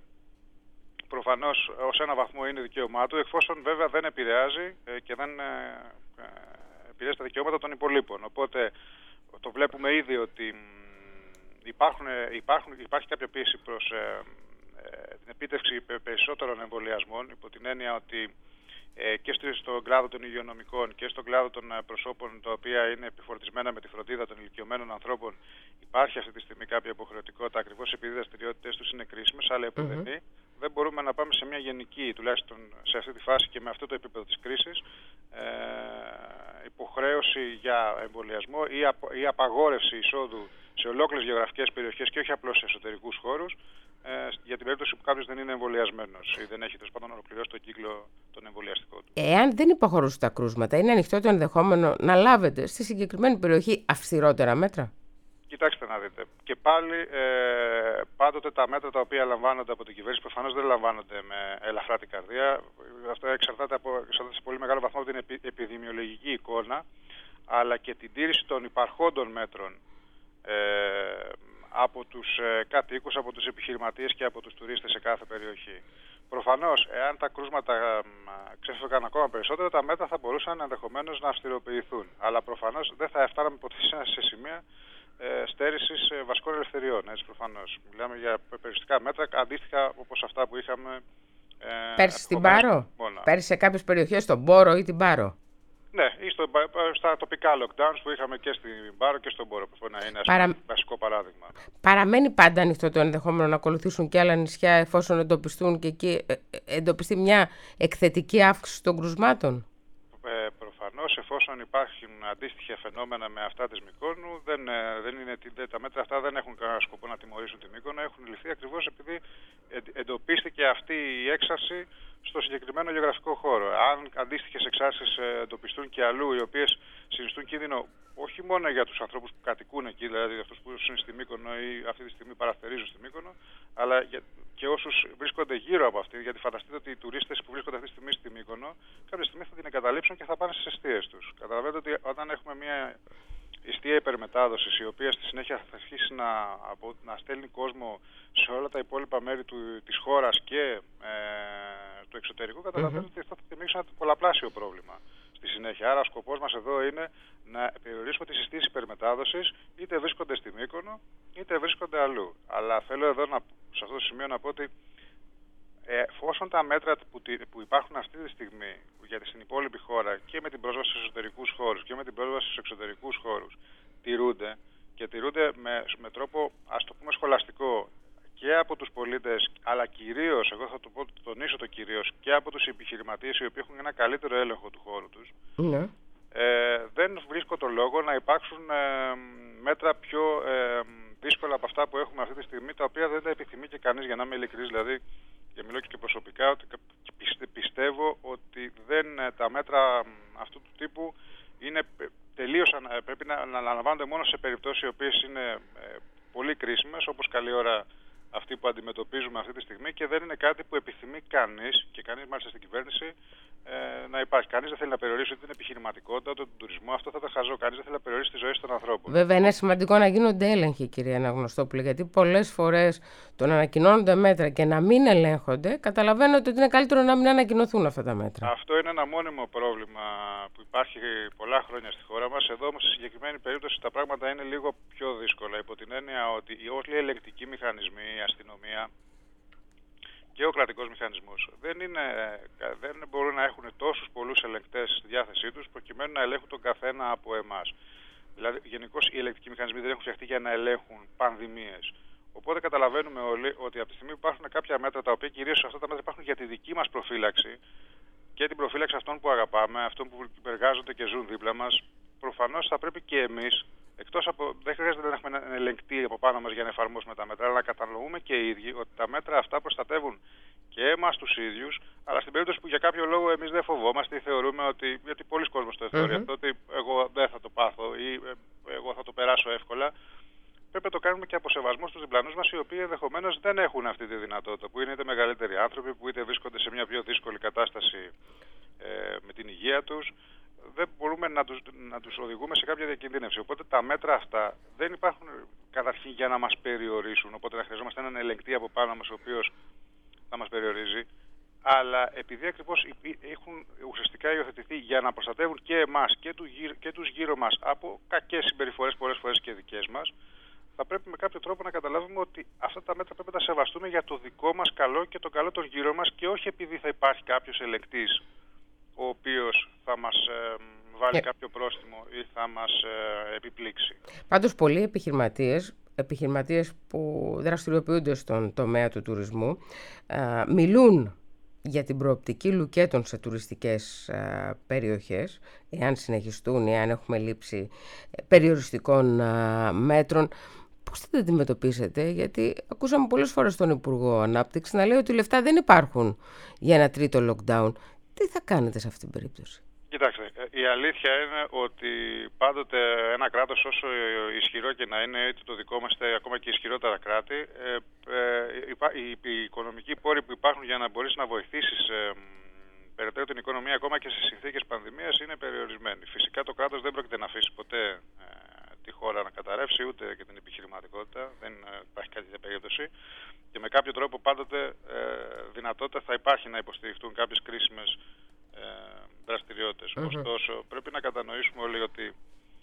προφανώς ως ένα βαθμό είναι δικαίωμά του, εφόσον βέβαια δεν επηρεάζει ε, και δεν... Ε, ε, επηρεάζει τα δικαιώματα των υπολείπων. Οπότε το βλέπουμε ήδη ότι υπάρχουν, υπάρχουν, υπάρχει κάποια πίεση προς ε, ε, την επίτευξη περισσότερων εμβολιασμών, υπό την έννοια ότι ε, και στον κλάδο των υγειονομικών και στον κλάδο των προσώπων τα οποία είναι επιφορτισμένα με τη φροντίδα των ηλικιωμένων ανθρώπων υπάρχει αυτή τη στιγμή κάποια υποχρεωτικότητα, ακριβώς επειδή οι δραστηριότητες τους είναι κρίσιμες, αλλά επουδενή mm-hmm. δεν μπορούμε να πάμε σε μια γενική, τουλάχιστον σε αυτή τη φάση και με αυτό το επίπεδο της κρίσης, ε, υποχρέωση για εμβολιασμό ή, απο, ή απαγόρευση εισόδου σε ολόκληρες γεωγραφικές περιοχές και όχι απλώς σε εσωτερικούς χώρους, ε, για την περίπτωση που κάποιος δεν είναι εμβολιασμένος ή δεν έχει τέλος πάντων ολοκληρώσει τον κύκλο τον εμβολιαστικό του. Εάν δεν υποχωρούν τα κρούσματα, είναι ανοιχτό το ενδεχόμενο να λάβετε στη συγκεκριμένη περιοχή αυστηρότερα μέτρα? Κοιτάξτε να δείτε. Και πάλι ε, πάντοτε τα μέτρα τα οποία λαμβάνονται από την κυβέρνηση προφανώς δεν λαμβάνονται με ελαφρά την καρδία. Αυτό εξαρτάται, από, εξαρτάται σε πολύ μεγάλο βαθμό από την επι, επιδημιολογική εικόνα, αλλά και την τήρηση των υπαρχόντων μέτρων ε, από τους ε, κατοίκους, από τους επιχειρηματίες και από τους τουρίστες σε κάθε περιοχή. Προφανώς, εάν τα κρούσματα ε, ξέφευγαν ακόμα περισσότερο, τα μέτρα θα μπορούσαν ενδεχομένως να αυστηροποιηθούν. Αλλά προφανώς δεν θα φτάναμε ποτέ σε σημεία στέρησης βασικών ελευθεριών, έτσι προφανώς. Μιλάμε για περιοριστικά μέτρα αντίστοιχα όπως αυτά που είχαμε ε, πέρσι στην Πάρο, πέρσι σε κάποιες περιοχές στον Πόρο ή την Πάρο. Ναι, ή στο, στα τοπικά lockdowns που είχαμε και στην Πάρο και στον Πόρο, που να είναι Παρα... ένα βασικό παράδειγμα. Παραμένει πάντα ανοιχτό το ενδεχόμενο να ακολουθήσουν και άλλα νησιά εφόσον εντοπιστούν και εκεί ε, εντοπιστεί μια εκθετική αύξηση των κρουσμάτων? Ε, προφανώς, εφόσον υπάρχουν αντίστοιχα φαινόμενα με αυτά της Μυκόνου, δεν, δεν είναι, τα μέτρα αυτά δεν έχουν κανένα σκοπό να τιμωρήσουν τη Μύκονο, έχουν ληφθεί ακριβώς επειδή εντοπίστηκε αυτή η έξαρση στο συγκεκριμένο γεωγραφικό χώρο. Αν αντίστοιχες εξάρσεις εντοπιστούν και αλλού, οι οποίες συνιστούν κίνδυνο όχι μόνο για τους ανθρώπους που κατοικούν εκεί, δηλαδή αυτούς που είναι στη Μύκονο ή αυτή τη στιγμή παραθερίζουν στη Μύκονο, αλλά και όσους βρίσκονται γύρω από αυτή, γιατί φανταστείτε ότι οι τουρίστες που βρίσκονται αυτή τη στιγμή στη Μύκονο κάποια στιγμή θα την εγκαταλείψουν και θα πάνε στις εστίες τους. Καταλαβαίνετε ότι όταν έχουμε μια εστία υπερμετάδοσης, η οποία στη συνέχεια θα αρχίσει να, από, να στέλνει κόσμο σε όλα τα υπόλοιπα μέρη του, της χώρας και ε, του εξωτερικού, καταλαβαίνετε mm-hmm. ότι αυτό θα δημιουργήσει ένα πολλαπλάσιο πρόβλημα στη συνέχεια. Άρα ο σκοπός μας εδώ είναι να περιορίσουμε τις συστήσεις υπερμετάδοσης, είτε βρίσκονται στη Μύκονο, είτε βρίσκονται αλλού. Αλλά θέλω εδώ να, σε αυτό το σημείο να πω ότι εφόσον τα μέτρα που, που υπάρχουν αυτή τη στιγμή για στην υπόλοιπη χώρα και με την πρόσβαση στους εσωτερικούς χώρους και με την πρόσβαση στους εξωτερικούς χώρους τηρούνται και τηρούνται με, με τρόπο, ας το πούμε, σχολαστικό και από τους πολίτες, αλλά κυρίως, εγώ θα το πω, το τονίσω το κυρίως, και από τους επιχειρηματίες οι οποίοι έχουν ένα καλύτερο έλεγχο του χώρου τους, ναι. ε, δεν βρίσκω το λόγο να υπάρξουν ε, μέτρα πιο ε, δύσκολα από αυτά που έχουμε αυτή τη στιγμή, τα οποία δεν τα επιθυμεί και κανείς, για να είμαι ειλικρινής, δηλαδή, και μιλώ και προσωπικά, ότι πιστεύω ότι δεν, τα μέτρα αυτού του τύπου είναι τελείως, πρέπει να αναλαμβάνονται μόνο σε περιπτώσεις οι οποίες είναι ε, πολύ κρίσιμες, όπως καλή ώρα αυτή που αντιμετωπίζουμε αυτή τη στιγμή, και δεν είναι κάτι που επιθυμεί κανείς, και κανείς μάλιστα στην κυβέρνηση, ε, να υπάρχει. Κανείς δεν θέλει να περιορίσει την επιχειρηματικότητα, τον τουρισμό, αυτό θα τα χαζώ. Κανείς δεν θέλει να περιορίσει τη ζωή των ανθρώπων. Βέβαια, είναι σημαντικό να γίνονται έλεγχοι, κυρία Αναγνωστόπουλε, γιατί πολλές φορές το να ανακοινώνονται μέτρα και να μην ελέγχονται, καταλαβαίνετε ότι είναι καλύτερο να μην ανακοινωθούν αυτά τα μέτρα. Αυτό είναι ένα μόνιμο πρόβλημα που υπάρχει πολλά χρόνια στη χώρα μας. Εδώ όμως, στη συγκεκριμένη περίπτωση, τα πράγματα είναι λίγο πιο δύσκολα, υπό την έννοια ότι όλοι οι ελεγκτικοί μηχανισμοί, η αστυνομία και ο κρατικός μηχανισμός δεν, είναι, δεν μπορούν να έχουν τόσους πολλούς ελεγκτές στη διάθεσή τους προκειμένου να ελέγχουν τον καθένα από εμάς. Δηλαδή, γενικώς οι ελεγκτικοί μηχανισμοί δεν έχουν φτιαχτεί για να ελέγχουν πανδημίες. Οπότε καταλαβαίνουμε όλοι ότι από τη στιγμή που υπάρχουν κάποια μέτρα, τα οποία κυρίως αυτά τα μέτρα υπάρχουν για τη δική μας προφύλαξη και την προφύλαξη αυτών που αγαπάμε, αυτών που εργάζονται και ζουν δίπλα μας, προφανώς θα πρέπει και εμείς, εκτός από, δεν χρειάζεται να έχουμε έναν ελεγκτή από πάνω μας για να εφαρμόσουμε τα μέτρα, αλλά να κατανοούμε και οι ίδιοι ότι τα μέτρα αυτά προστατεύουν και εμάς τους ίδιους, αλλά στην περίπτωση που για κάποιο λόγο εμείς δεν φοβόμαστε ή θεωρούμε ότι, γιατί πολλοί κόσμος το θεωρεί αυτό, ότι εγώ δεν θα το πάθω ή ε, εγώ θα το περάσω εύκολα, πρέπει να το κάνουμε και από σεβασμό στους διπλανούς μας, οι οποίοι ενδεχομένως δεν έχουν αυτή τη δυνατότητα, που είναι είτε μεγαλύτεροι άνθρωποι, που είτε βρίσκονται σε μια πιο δύσκολη κατάσταση ε, με την υγεία τους. Δεν μπορούμε να τους, να τους οδηγούμε σε κάποια διακινδύνευση. Οπότε τα μέτρα αυτά δεν υπάρχουν καταρχήν για να μας περιορίσουν, οπότε να χρειαζόμαστε έναν ελεγκτή από πάνω μας ο οποίος θα μας περιορίζει, αλλά επειδή ακριβώς έχουν ουσιαστικά υιοθετηθεί για να προστατεύουν και εμάς και, του, και τους γύρω μας από κακές συμπεριφορές πολλές φορές και δικές μας, θα πρέπει με κάποιο τρόπο να καταλάβουμε ότι αυτά τα μέτρα πρέπει να τα σεβαστούμε για το δικό μας καλό και το καλό των γύρω μας, και όχι επειδή θα υπάρχει κάποιος ελεγκτής ο οποίος θα μας ε, βάλει yeah. κάποιο πρόστιμο ή θα μας ε, επιπλήξει. Πάντως πολλοί επιχειρηματίες, επιχειρηματίες που δραστηριοποιούνται στον τομέα του τουρισμού, ε, μιλούν για την προοπτική λουκέτων σε τουριστικές ε, περιοχές, εάν συνεχιστούν ή αν έχουμε λήψη περιοριστικών ε, μέτρων. Πώς θα τα αντιμετωπίσετε, γιατί ακούσαμε πολλές φορές τον Υπουργό Ανάπτυξη να λέει ότι λεφτά δεν υπάρχουν για ένα τρίτο lockdown. Τι θα κάνετε σε αυτήν την περίπτωση? Κοιτάξτε, η αλήθεια είναι ότι πάντοτε ένα κράτος, όσο ισχυρό και να είναι, είτε το δικό μας είτε ακόμα και ισχυρότερα κράτη, ε, ε, οι, οι οικονομικοί πόροι που υπάρχουν για να μπορείς να βοηθήσεις ε, περαιτέρω την οικονομία ακόμα και σε συνθήκες πανδημίας είναι περιορισμένοι. Φυσικά το κράτος δεν πρόκειται να αφήσει ποτέ ε, τη χώρα να καταρρεύσει, ούτε και την επιχειρηματικότητα, δεν ε, υπάρχει κάτι τέτοια περίπτωση, και με κάποιο τρόπο πάντοτε ε, δυνατότητα θα υπάρχει να υποστηριχτούν κάποιες κρίσιμες ε, δραστηριότητες. Mm-hmm. Ωστόσο, πρέπει να κατανοήσουμε όλοι ότι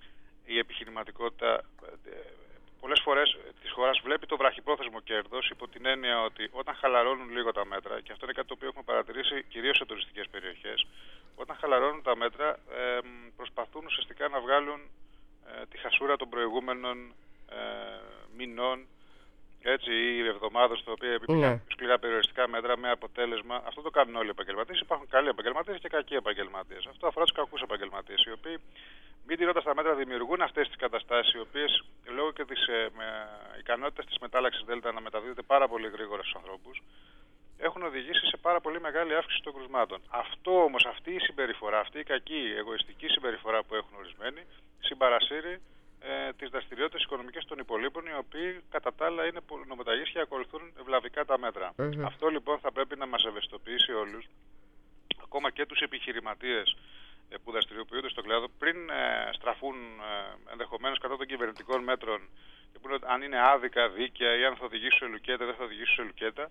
η επιχειρηματικότητα ε, πολλές φορές της χώρας βλέπει το βραχυπρόθεσμο κέρδος, υπό την έννοια ότι όταν χαλαρώνουν λίγο τα μέτρα, και αυτό είναι κάτι το οποίο έχουμε παρατηρήσει κυρίως σε τουριστικές περιοχές, όταν χαλαρώνουν τα μέτρα ε, προσπαθούν ουσιαστικά να βγάλουν ε, τη χασούρα των προηγούμενων ε, μηνών, έτσι, ή εβδομάδες, το οποίο υπήρχαν σκληρά περιοριστικά μέτρα, με αποτέλεσμα. Αυτό το κάνουν όλοι οι επαγγελματίες. Υπάρχουν καλοί επαγγελματίες και κακοί επαγγελματίες. Αυτό αφορά τους κακούς επαγγελματίες, οι οποίοι, μην τηρώντας τα μέτρα, δημιουργούν αυτές τις καταστάσεις, οι οποίες λόγω και της ε, ικανότητας της μετάλλαξης Δέλτα να μεταδίδεται πάρα πολύ γρήγορα στους ανθρώπους, έχουν οδηγήσει σε πάρα πολύ μεγάλη αύξηση των κρουσμάτων. Αυτό όμως, αυτή η συμπεριφορά, αυτή η κακή, εγωιστική συμπεριφορά που έχουν ορισμένοι, συμπαρασύρει ε, τις δραστηριότητες οικονομικές των υπολείπων, οι οποίοι κατά τα άλλα είναι νομοταγείς και ακολουθούν ευλαβικά τα μέτρα. Mm-hmm. Αυτό λοιπόν θα πρέπει να μας ευαισθητοποιήσει όλους, ακόμα και τους επιχειρηματίες ε, που δραστηριοποιούνται στον κλάδο, πριν ε, στραφούν ε, ενδεχομένως κατά των κυβερνητικών μέτρων και πούνε αν είναι άδικα, δίκαια ή αν θα οδηγήσουν σε λουκέτα ή δεν θα οδηγήσουν σε λουκέτα.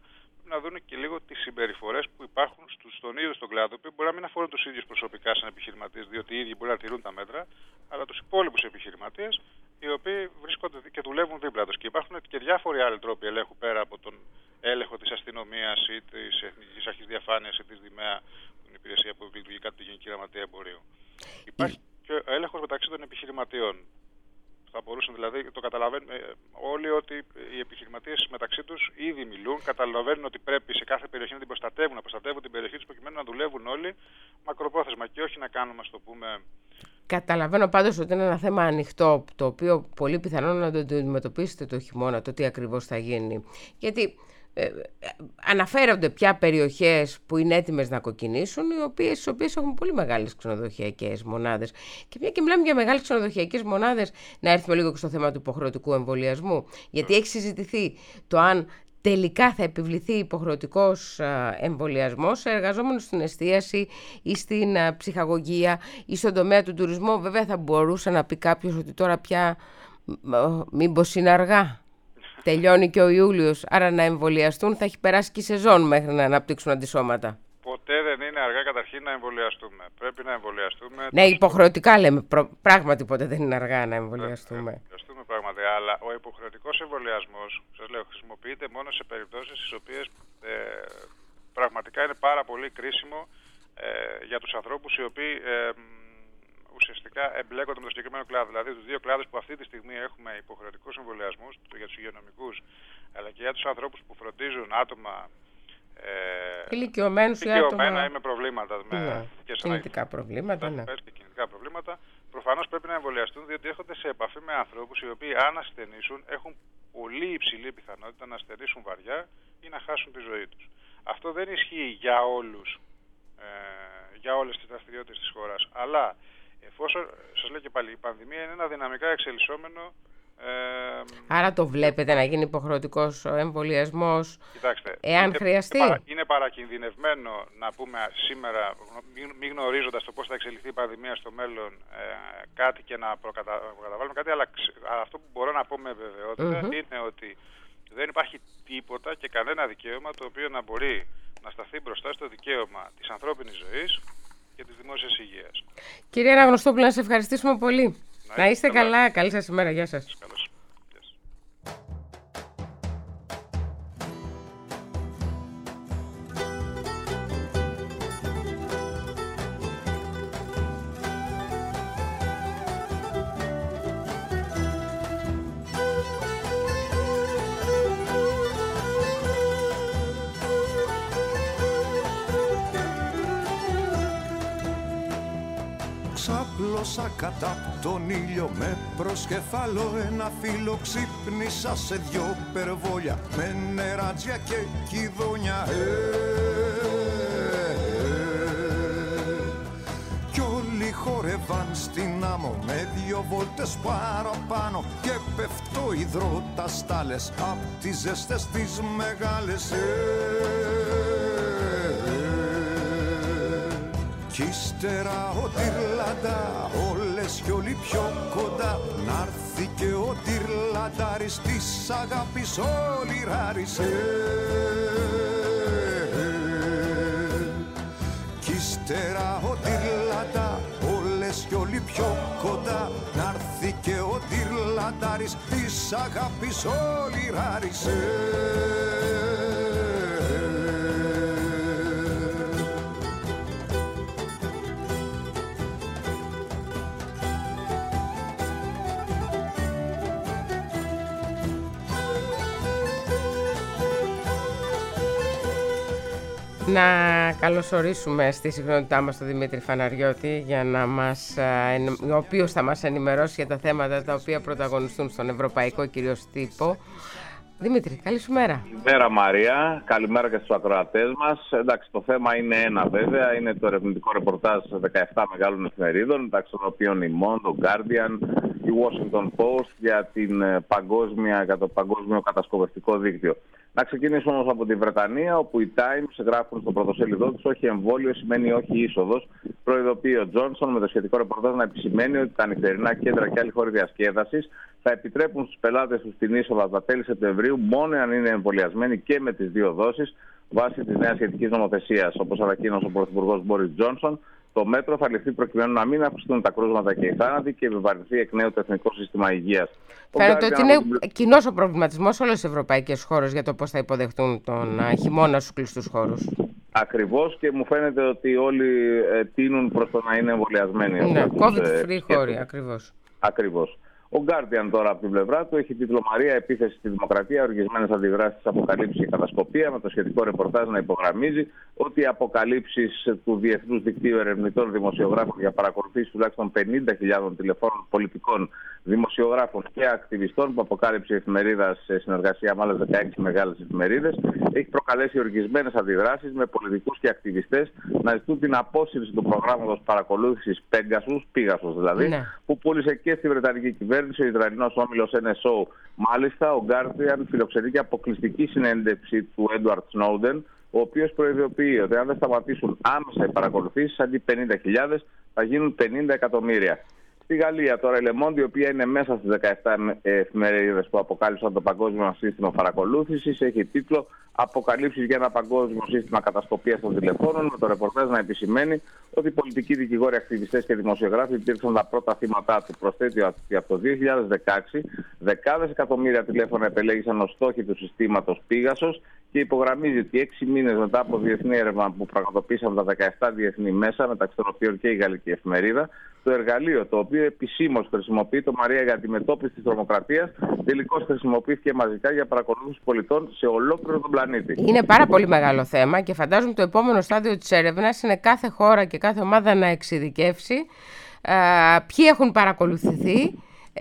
πρέπει να δουν και λίγο τις συμπεριφορές που υπάρχουν στον ίδιο στον κλάδο, που μπορεί να μην αφορούν τους ίδιους προσωπικά σαν επιχειρηματίες, διότι οι ίδιοι μπορεί να τηρούν τα μέτρα, αλλά τους υπόλοιπους επιχειρηματίες, οι οποίοι βρίσκονται και δουλεύουν δίπλα τους. Και υπάρχουν και διάφοροι άλλοι τρόποι ελέγχου πέρα από τον έλεγχο της αστυνομίας ή της Εθνικής Αρχής Διαφάνειας ή της ΔΙΜΕΑ, την υπηρεσία που λειτουργεί κάτω τη Γενική Γραμματεία Εμπορίου. Υπάρχει και ο έλεγχος μεταξύ των επιχειρηματιών. Θα μπορούσαν δηλαδή, το καταλαβαίνουν όλοι, ότι οι επιχειρηματίες μεταξύ τους ήδη μιλούν, καταλαβαίνουν ότι πρέπει σε κάθε περιοχή να την προστατεύουν, να προστατεύουν την περιοχή τους προκειμένου να δουλεύουν όλοι μακροπρόθεσμα και όχι να κάνουμε, ας το πούμε. Καταλαβαίνω πάντως ότι είναι ένα θέμα ανοιχτό, το οποίο πολύ πιθανόν να το αντιμετωπίσετε το χειμώνα, το τι ακριβώς θα γίνει. Γιατί ε, αναφέρονται πια περιοχές που είναι έτοιμες να κοκκινήσουν, οι οποίες, στις οποίες έχουν πολύ μεγάλες ξενοδοχειακές μονάδες. Και μια και μιλάμε για μεγάλες ξενοδοχειακές μονάδες, να έρθουμε λίγο και στο θέμα του υποχρεωτικού εμβολιασμού. Γιατί έχει συζητηθεί το αν τελικά θα επιβληθεί υποχρεωτικός εμβολιασμός σε εργαζόμενους στην εστίαση ή στην ψυχαγωγία ή στον τομέα του τουρισμού. Βέβαια θα μπορούσε να πει κάποιος ότι τώρα πια μήπως είναι αργά. Τελειώνει και ο Ιούλιος, άρα να εμβολιαστούν, θα έχει περάσει και η σεζόν μέχρι να αναπτύξουν αντισώματα. Ποτέ δεν είναι αργά καταρχήν να εμβολιαστούμε. Πρέπει να εμβολιαστούμε. Ναι, υποχρεωτικά λέμε. Προ... Πράγματι ποτέ δεν είναι αργά να εμβολιαστούμε. Να εμβολιαστούμε πράγματι, αλλά ο υποχρεωτικός εμβολιασμός, σας λέω, χρησιμοποιείται μόνο σε περιπτώσεις στις οποίες ε, πραγματικά είναι πάρα πολύ κρίσιμο ε, για τους ανθρώπους οι οποίοι ε, ουσιαστικά εμπλέκονται με το συγκεκριμένο κλάδο. Δηλαδή, τους δύο κλάδους που αυτή τη στιγμή έχουμε υποχρεωτικούς εμβολιασμούς, για τους υγειονομικούς αλλά και για τους ανθρώπους που φροντίζουν άτομα. Ε, ηλικιωμένους ή άτομα με προβλήματα, με ναι, κινητικά προβλήματα, ναι. και κινητικά προβλήματα, προφανώς πρέπει να εμβολιαστούν, διότι έρχονται σε επαφή με ανθρώπους οι οποίοι αν ασθενήσουν έχουν πολύ υψηλή πιθανότητα να ασθενήσουν βαριά ή να χάσουν τη ζωή τους. Αυτό δεν ισχύει για όλους, ε, για όλες τις δραστηριότητες της χώρας, αλλά εφόσον, σας λέω και πάλι, η πανδημία είναι ένα δυναμικά εξελισσόμενο. Ε, Άρα το βλέπετε να γίνει υποχρεωτικός ο εμβολιασμός, κοιτάξτε, εάν είναι, χρειαστεί. Είναι, παρα, είναι παρακινδυνευμένο να πούμε σήμερα, μην, μην γνωρίζοντας το πώς θα εξελιχθεί η πανδημία στο μέλλον, ε, κάτι και να προκατα, προκαταβάλουμε κάτι, αλλά, αλλά αυτό που μπορώ να πω με βεβαιότητα mm-hmm. είναι ότι δεν υπάρχει τίποτα και κανένα δικαίωμα το οποίο να μπορεί να σταθεί μπροστά στο δικαίωμα της ανθρώπινης ζωής και της δημόσιας υγείας. Κύριε Αναγνωστόπουλο, να σε ευχαριστήσουμε πολύ. Να, να είστε καλά. καλά. Καλή σας ημέρα. Γεια σας. Καλώς. Ξάπλωσα κατά τον ήλιο με προσκεφάλο ένα φύλλο, ξύπνησα σε δυο περβόλια με νεράτζια και κηδόνια. Ε, ε, ε, κι όλοι χορεύαν στην άμμο με δυο βόλτες παραπάνω και πέφτω υδρότα στάλες απ' τις ζεστές τις μεγάλες. Ε, κι ύστερα ο Τυρλάντα, όλες κι όλοι πιο κοντά, να'ρθεί και ο Τυρλαντάρης της αγάπης όλη ράρισε. Κι ύστερα ο Τυρλάντα, όλες κι όλοι πιο κοντά, να'ρθεί και ο Τυρλαντάρης της αγάπης όλη ράρισε. Να καλωσορίσουμε στη συχνότητά μας τον Δημήτρη Φαναριώτη, για να μας, ο οποίος θα μας ενημερώσει για τα θέματα τα οποία πρωταγωνιστούν στον ευρωπαϊκό κυρίως τύπο. Δημήτρη, καλή σου μέρα. Καλημέρα Μαρία, καλημέρα και στους ακροατές μας. Εντάξει, το θέμα είναι ένα βέβαια, είναι το ερευνητικό ρεπορτάζ δεκαεπτά μεγάλων εφημερίδων, μεταξύ των οποίων η Mondo, το Guardian, η Washington Post για, την παγκόσμια, για το παγκόσμιο κατασκοπευτικό δίκτυο. Να ξεκινήσουμε όμως από τη Βρετανία, όπου οι Times γράφουν στο πρωτοσέλιδό τους όχι εμβόλιο σημαίνει όχι είσοδος. Προειδοποιεί ο Τζόνσον με το σχετικό ρεπορτάζ να επισημαίνει ότι τα νυχτερινά κέντρα και άλλοι χώροι διασκέδασης θα επιτρέπουν στους πελάτες τους την είσοδο από τα τέλη Σεπτεμβρίου μόνο αν είναι εμβολιασμένοι και με τις δύο δόσεις, βάσει της νέας σχετικής νομοθεσίας, όπως ανακοίνωσε ο Πρωθυπουργός Μπόρις Τζόνσον. Το μέτρο θα ληφθεί προκειμένου να μην αυξηθούν τα κρούσματα και οι θάνατοι και επιβαρυνθεί εκ νέου το Εθνικό Σύστημα Υγείας. Φαίνεται ότι είναι από... κοινός ο προβληματισμός σε όλες τις ευρωπαϊκές χώρες για το πώς θα υποδεχτούν τον χειμώνα στους κλειστούς χώρους. Ακριβώς, και μου φαίνεται ότι όλοι ε, τείνουν προς το να είναι εμβολιασμένοι. Ναι, COVID-free χώροι, ακριβώς. Ακριβώς. Ο Guardian τώρα από την πλευρά του έχει τίτλο «Μαρία, επίθεση στη δημοκρατία, οργισμένες αντιδράσεις, αποκαλύψεις και κατασκοπία», με το σχετικό ρεπορτάζ να υπογραμμίζει ότι οι αποκαλύψεις του Διεθνούς Δικτύου Ερευνητών Δημοσιογράφων για παρακολουθήσεις τουλάχιστον πενήντα χιλιάδων τηλεφώνων πολιτικών, δημοσιογράφων και ακτιβιστών που αποκάλυψε η εφημερίδα σε συνεργασία με άλλες δεκαέξι μεγάλες εφημερίδες έχει προκαλέσει οργισμένες αντιδράσεις, με πολιτικούς και ακτιβιστές να ζητούν την απόσυρση του προγράμματος παρακολούθησης Pegasus, Pegasus δηλαδή, ναι, που πούλησε και στη Βρετανική κυβέρνηση ο Ισραηλινός όμιλος Εν Ες Ο. Μάλιστα, ο Guardian φιλοξενεί και αποκλειστική συνέντευξη του Edward Snowden, ο οποίος προειδοποιεί ότι αν δεν σταματήσουν άμεσα οι παρακολουθήσεις, αντί πενήντα χιλιάδες θα γίνουν πενήντα εκατομμύρια. Στη Γαλλία τώρα η Le Monde, η οποία είναι μέσα στις δεκαεπτά εφημερίδες που αποκάλυψαν το Παγκόσμιο Σύστημα Παρακολούθησης, έχει τίτλο «Αποκαλύψεις για ένα παγκόσμιο σύστημα κατασκοπίας των τηλεφώνων», με το ρεπορτάζ να επισημαίνει ότι οι πολιτικοί δικηγόροι, ακτιβιστές και δημοσιογράφοι υπήρξαν τα πρώτα θύματα του. Προσθέτει ότι από το δύο χιλιάδες δεκαέξι δεκάδες εκατομμύρια τηλέφωνα επελέγησαν ως στόχοι του συστήματος Pegasus και υπογραμμίζει ότι έξι μήνες μετά από διεθνή έρευνα που πραγματοποίησαν τα δεκαεπτά διεθνή μέσα, μεταξύ των οποίων και η Γαλλική Εφημερίδα, το εργαλείο το οποίο επισήμως χρησιμοποιεί το Μαρία για αντιμετώπιση της τρομοκρατίας, τελικώς χρησιμοποιήθηκε μαζικά για παρακολούθηση πολιτών σε ολόκληρο τον πλανήτη. Είναι πάρα πολύ μεγάλο θέμα και φαντάζομαι το επόμενο στάδιο της έρευνας είναι κάθε χώρα και κάθε ομάδα να εξειδικεύσει ε, ποιοι έχουν παρακολουθηθεί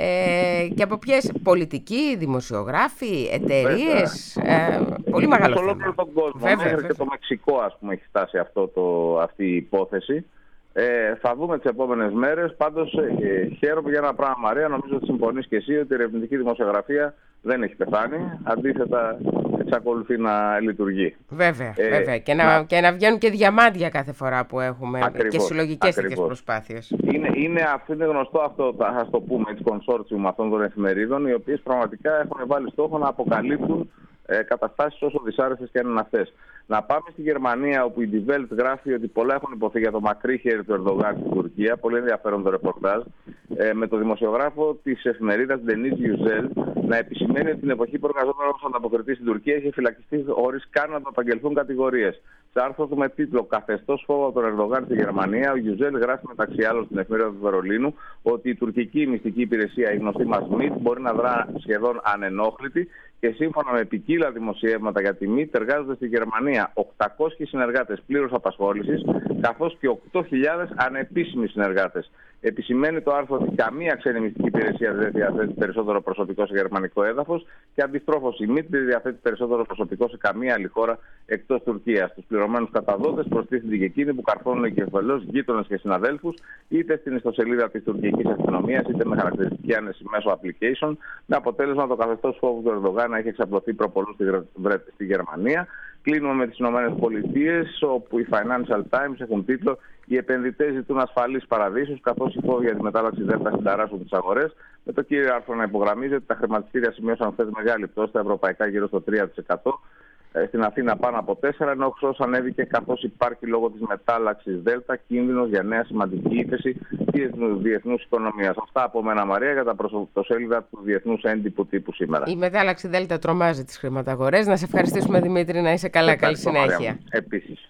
ε, και από ποιες πολιτικοί, δημοσιογράφοι, εταιρείες. Ε, πολύ μεγάλο θέμα. Σε ολόκληρο τον κόσμο. Βέβαια, Μέχρι βέβαια. και το Μεξικό, ας πούμε, έχει φτάσει αυτό το, αυτή η υπόθεση. Ε, θα δούμε τις επόμενες μέρες. Πάντως ε, χαίρομαι για ένα πράγμα, Μαρία. Νομίζω ότι συμφωνείς και εσύ ότι η ερευνητική δημοσιογραφία δεν έχει πεθάνει. Αντίθετα, εξακολουθεί να λειτουργεί. Βέβαια, ε, βέβαια. Και, να, να... και να βγαίνουν και διαμάντια κάθε φορά που έχουμε ακριβώς, και συλλογικές τέτοιες ακριβώς. προσπάθειες. Είναι, είναι, αυτό είναι γνωστό αυτό, ας το πούμε, έτσι, κονσόρτσιουμ αυτών των εφημερίδων, οι οποίες πραγματικά έχουν βάλει στόχο να αποκαλύπτουν ε, καταστάσεις όσο δυσάρεστες και αν είναι αυτές. Να πάμε στη Γερμανία, όπου η Die Welt γράφει ότι πολλά έχουν υποθεί για το μακρύ χέρι του Ερντογάν στην Τουρκία. Πολύ ενδιαφέρον το ρεπορτάζ. Ε, με το δημοσιογράφο της εφημερίδας Ντενίζ Γιουζέλ να επισημαίνει ότι την εποχή που εργαζόταν ως ανταποκριτής στην Τουρκία είχε φυλακιστεί χωρίς καν να του απαγγελθούν κατηγορίες. Σε άρθρο του με τίτλο «Καθεστώς φόβο από τον Ερντογάν στη Γερμανία», ο Γιουζέλ γράφει μεταξύ άλλων στην εφημερίδα του Βερολίνου ότι η τουρκική μυστική υπηρεσία, η γνωστή μας ΜΙΤ, μπορεί να δρά σχεδόν ανενόχλητη και σύμφωνα με ποικίλα δημοσιεύματα για τη ΜΙΤ εργάζονται στη Γερμανία οκτακόσιοι συνεργάτες πλήρους απασχόλησης, καθώς και οκτώ χιλιάδες ανεπίσημοι συνεργάτες. Επισημαίνει το άρθρο ότι καμία ξένη μυστική υπηρεσία δεν διαθέτει περισσότερο προσωπικό σε γερμανικό έδαφος και αντιστρόφως η ΜΙΤ δεν διαθέτει περισσότερο προσωπικό σε καμία άλλη χώρα εκτός Τουρκίας. Τους πληρωμένους καταδότες προστίθενται και εκείνοι που καρφώνουν κεφαλώς γείτονες και συναδέλφους, είτε στην ιστοσελίδα της τουρκικής αστυνομίας, είτε με χαρακτηριστική άνεση μέσω application, με αποτέλεσμα το καθεστώς φόβου του Ερντογάν να έχει εξαπλωθεί προπολού στη, στη Γερμανία. Κλείνουμε με τις ΗΠΑ, όπου οι Financial Times έχουν τίτλο «Οι επενδυτές ζητούν ασφαλείς παραδείσους, καθώς οι φόβοι για τη μετάλλαξη ΔΕΛΤΑ συνταράσσουν τις αγορές». Με το κύριο άρθρο να υπογραμμίζει ότι τα χρηματιστήρια σημείωσαν χθες μεγάλη πτώση, τα ευρωπαϊκά γύρω στο τρία τοις εκατό, στην Αθήνα πάνω από τέσσερα τοις εκατό, ενώ ο χρέος ανέβηκε καθώς υπάρχει λόγω της μετάλλαξης ΔΕΛΤΑ κίνδυνος για νέα σημαντική ύφεση της διεθνούς οικονομίας. Αυτά από μένα, Μαρία, για τα πρωτοσέλιδα του διεθνούς έντυπου τύπου σήμερα. Η μετάλλαξη ΔΕΛΤΑ τρομάζει τις χρηματαγορές. Να σε ευχαριστήσουμε, Δημήτρη, να είσαι καλά. Καλή συνέχεια. Επίσης.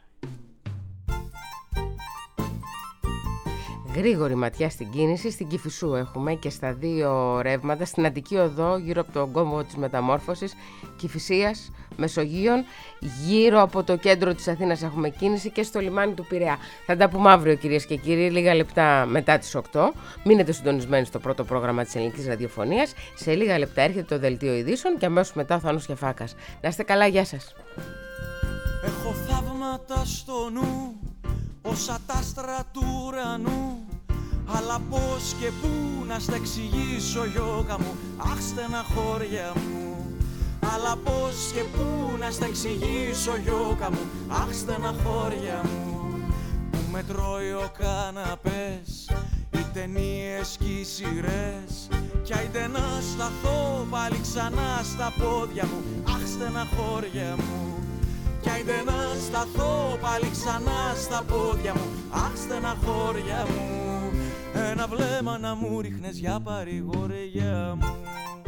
Γρήγορη ματιά στην κίνηση, στην Κηφισού έχουμε και στα δύο ρεύματα, στην Αττική Οδό γύρω από τον κόμβο της Μεταμόρφωσης, Κηφισίας, Μεσογείων, γύρω από το κέντρο της Αθήνας έχουμε κίνηση και στο λιμάνι του Πειραιά. Θα τα πούμε αύριο, κυρίες και κύριοι, λίγα λεπτά μετά τις οκτώ. Μείνετε συντονισμένοι στο πρώτο πρόγραμμα της Ελληνικής Ραδιοφωνίας. Σε λίγα λεπτά έρχεται το δελτίο ειδήσεων και αμέσως μετά ο Θάνος Κεφάκας. Να είστε καλά, γεια σας. Έχω θαύματα στο νου, όσα τα άστρα του ουρανού, αλλά πώς και πού να στα εξηγήσω, γιώκα μου, αχ στεναχώρια μου. Αλλά πώς και πού να στα εξηγήσω, γιώκα μου, αχ στεναχώρια μου. Που με τρώει ο καναπές, οι ταινίες και οι σειρές, κι άιντε να σταθώ πάλι ξανά στα πόδια μου, αχ στεναχώρια μου. Κι Πείτε να σταθώ πάλι ξανά στα πόδια μου. Αχ, στεναχώρια μου, ένα βλέμμα να μου ρίχνες για παρηγοριά μου.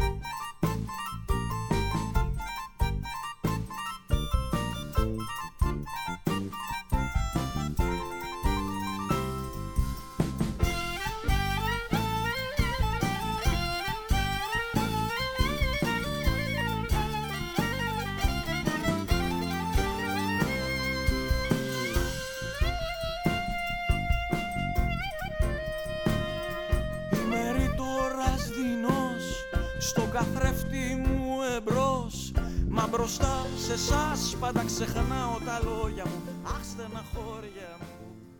Καθρέφτη μου εμπρός, μα μπροστά σε εσάς πάντα ξεχνάω τα λόγια μου. Αχ, στεναχώρια μου.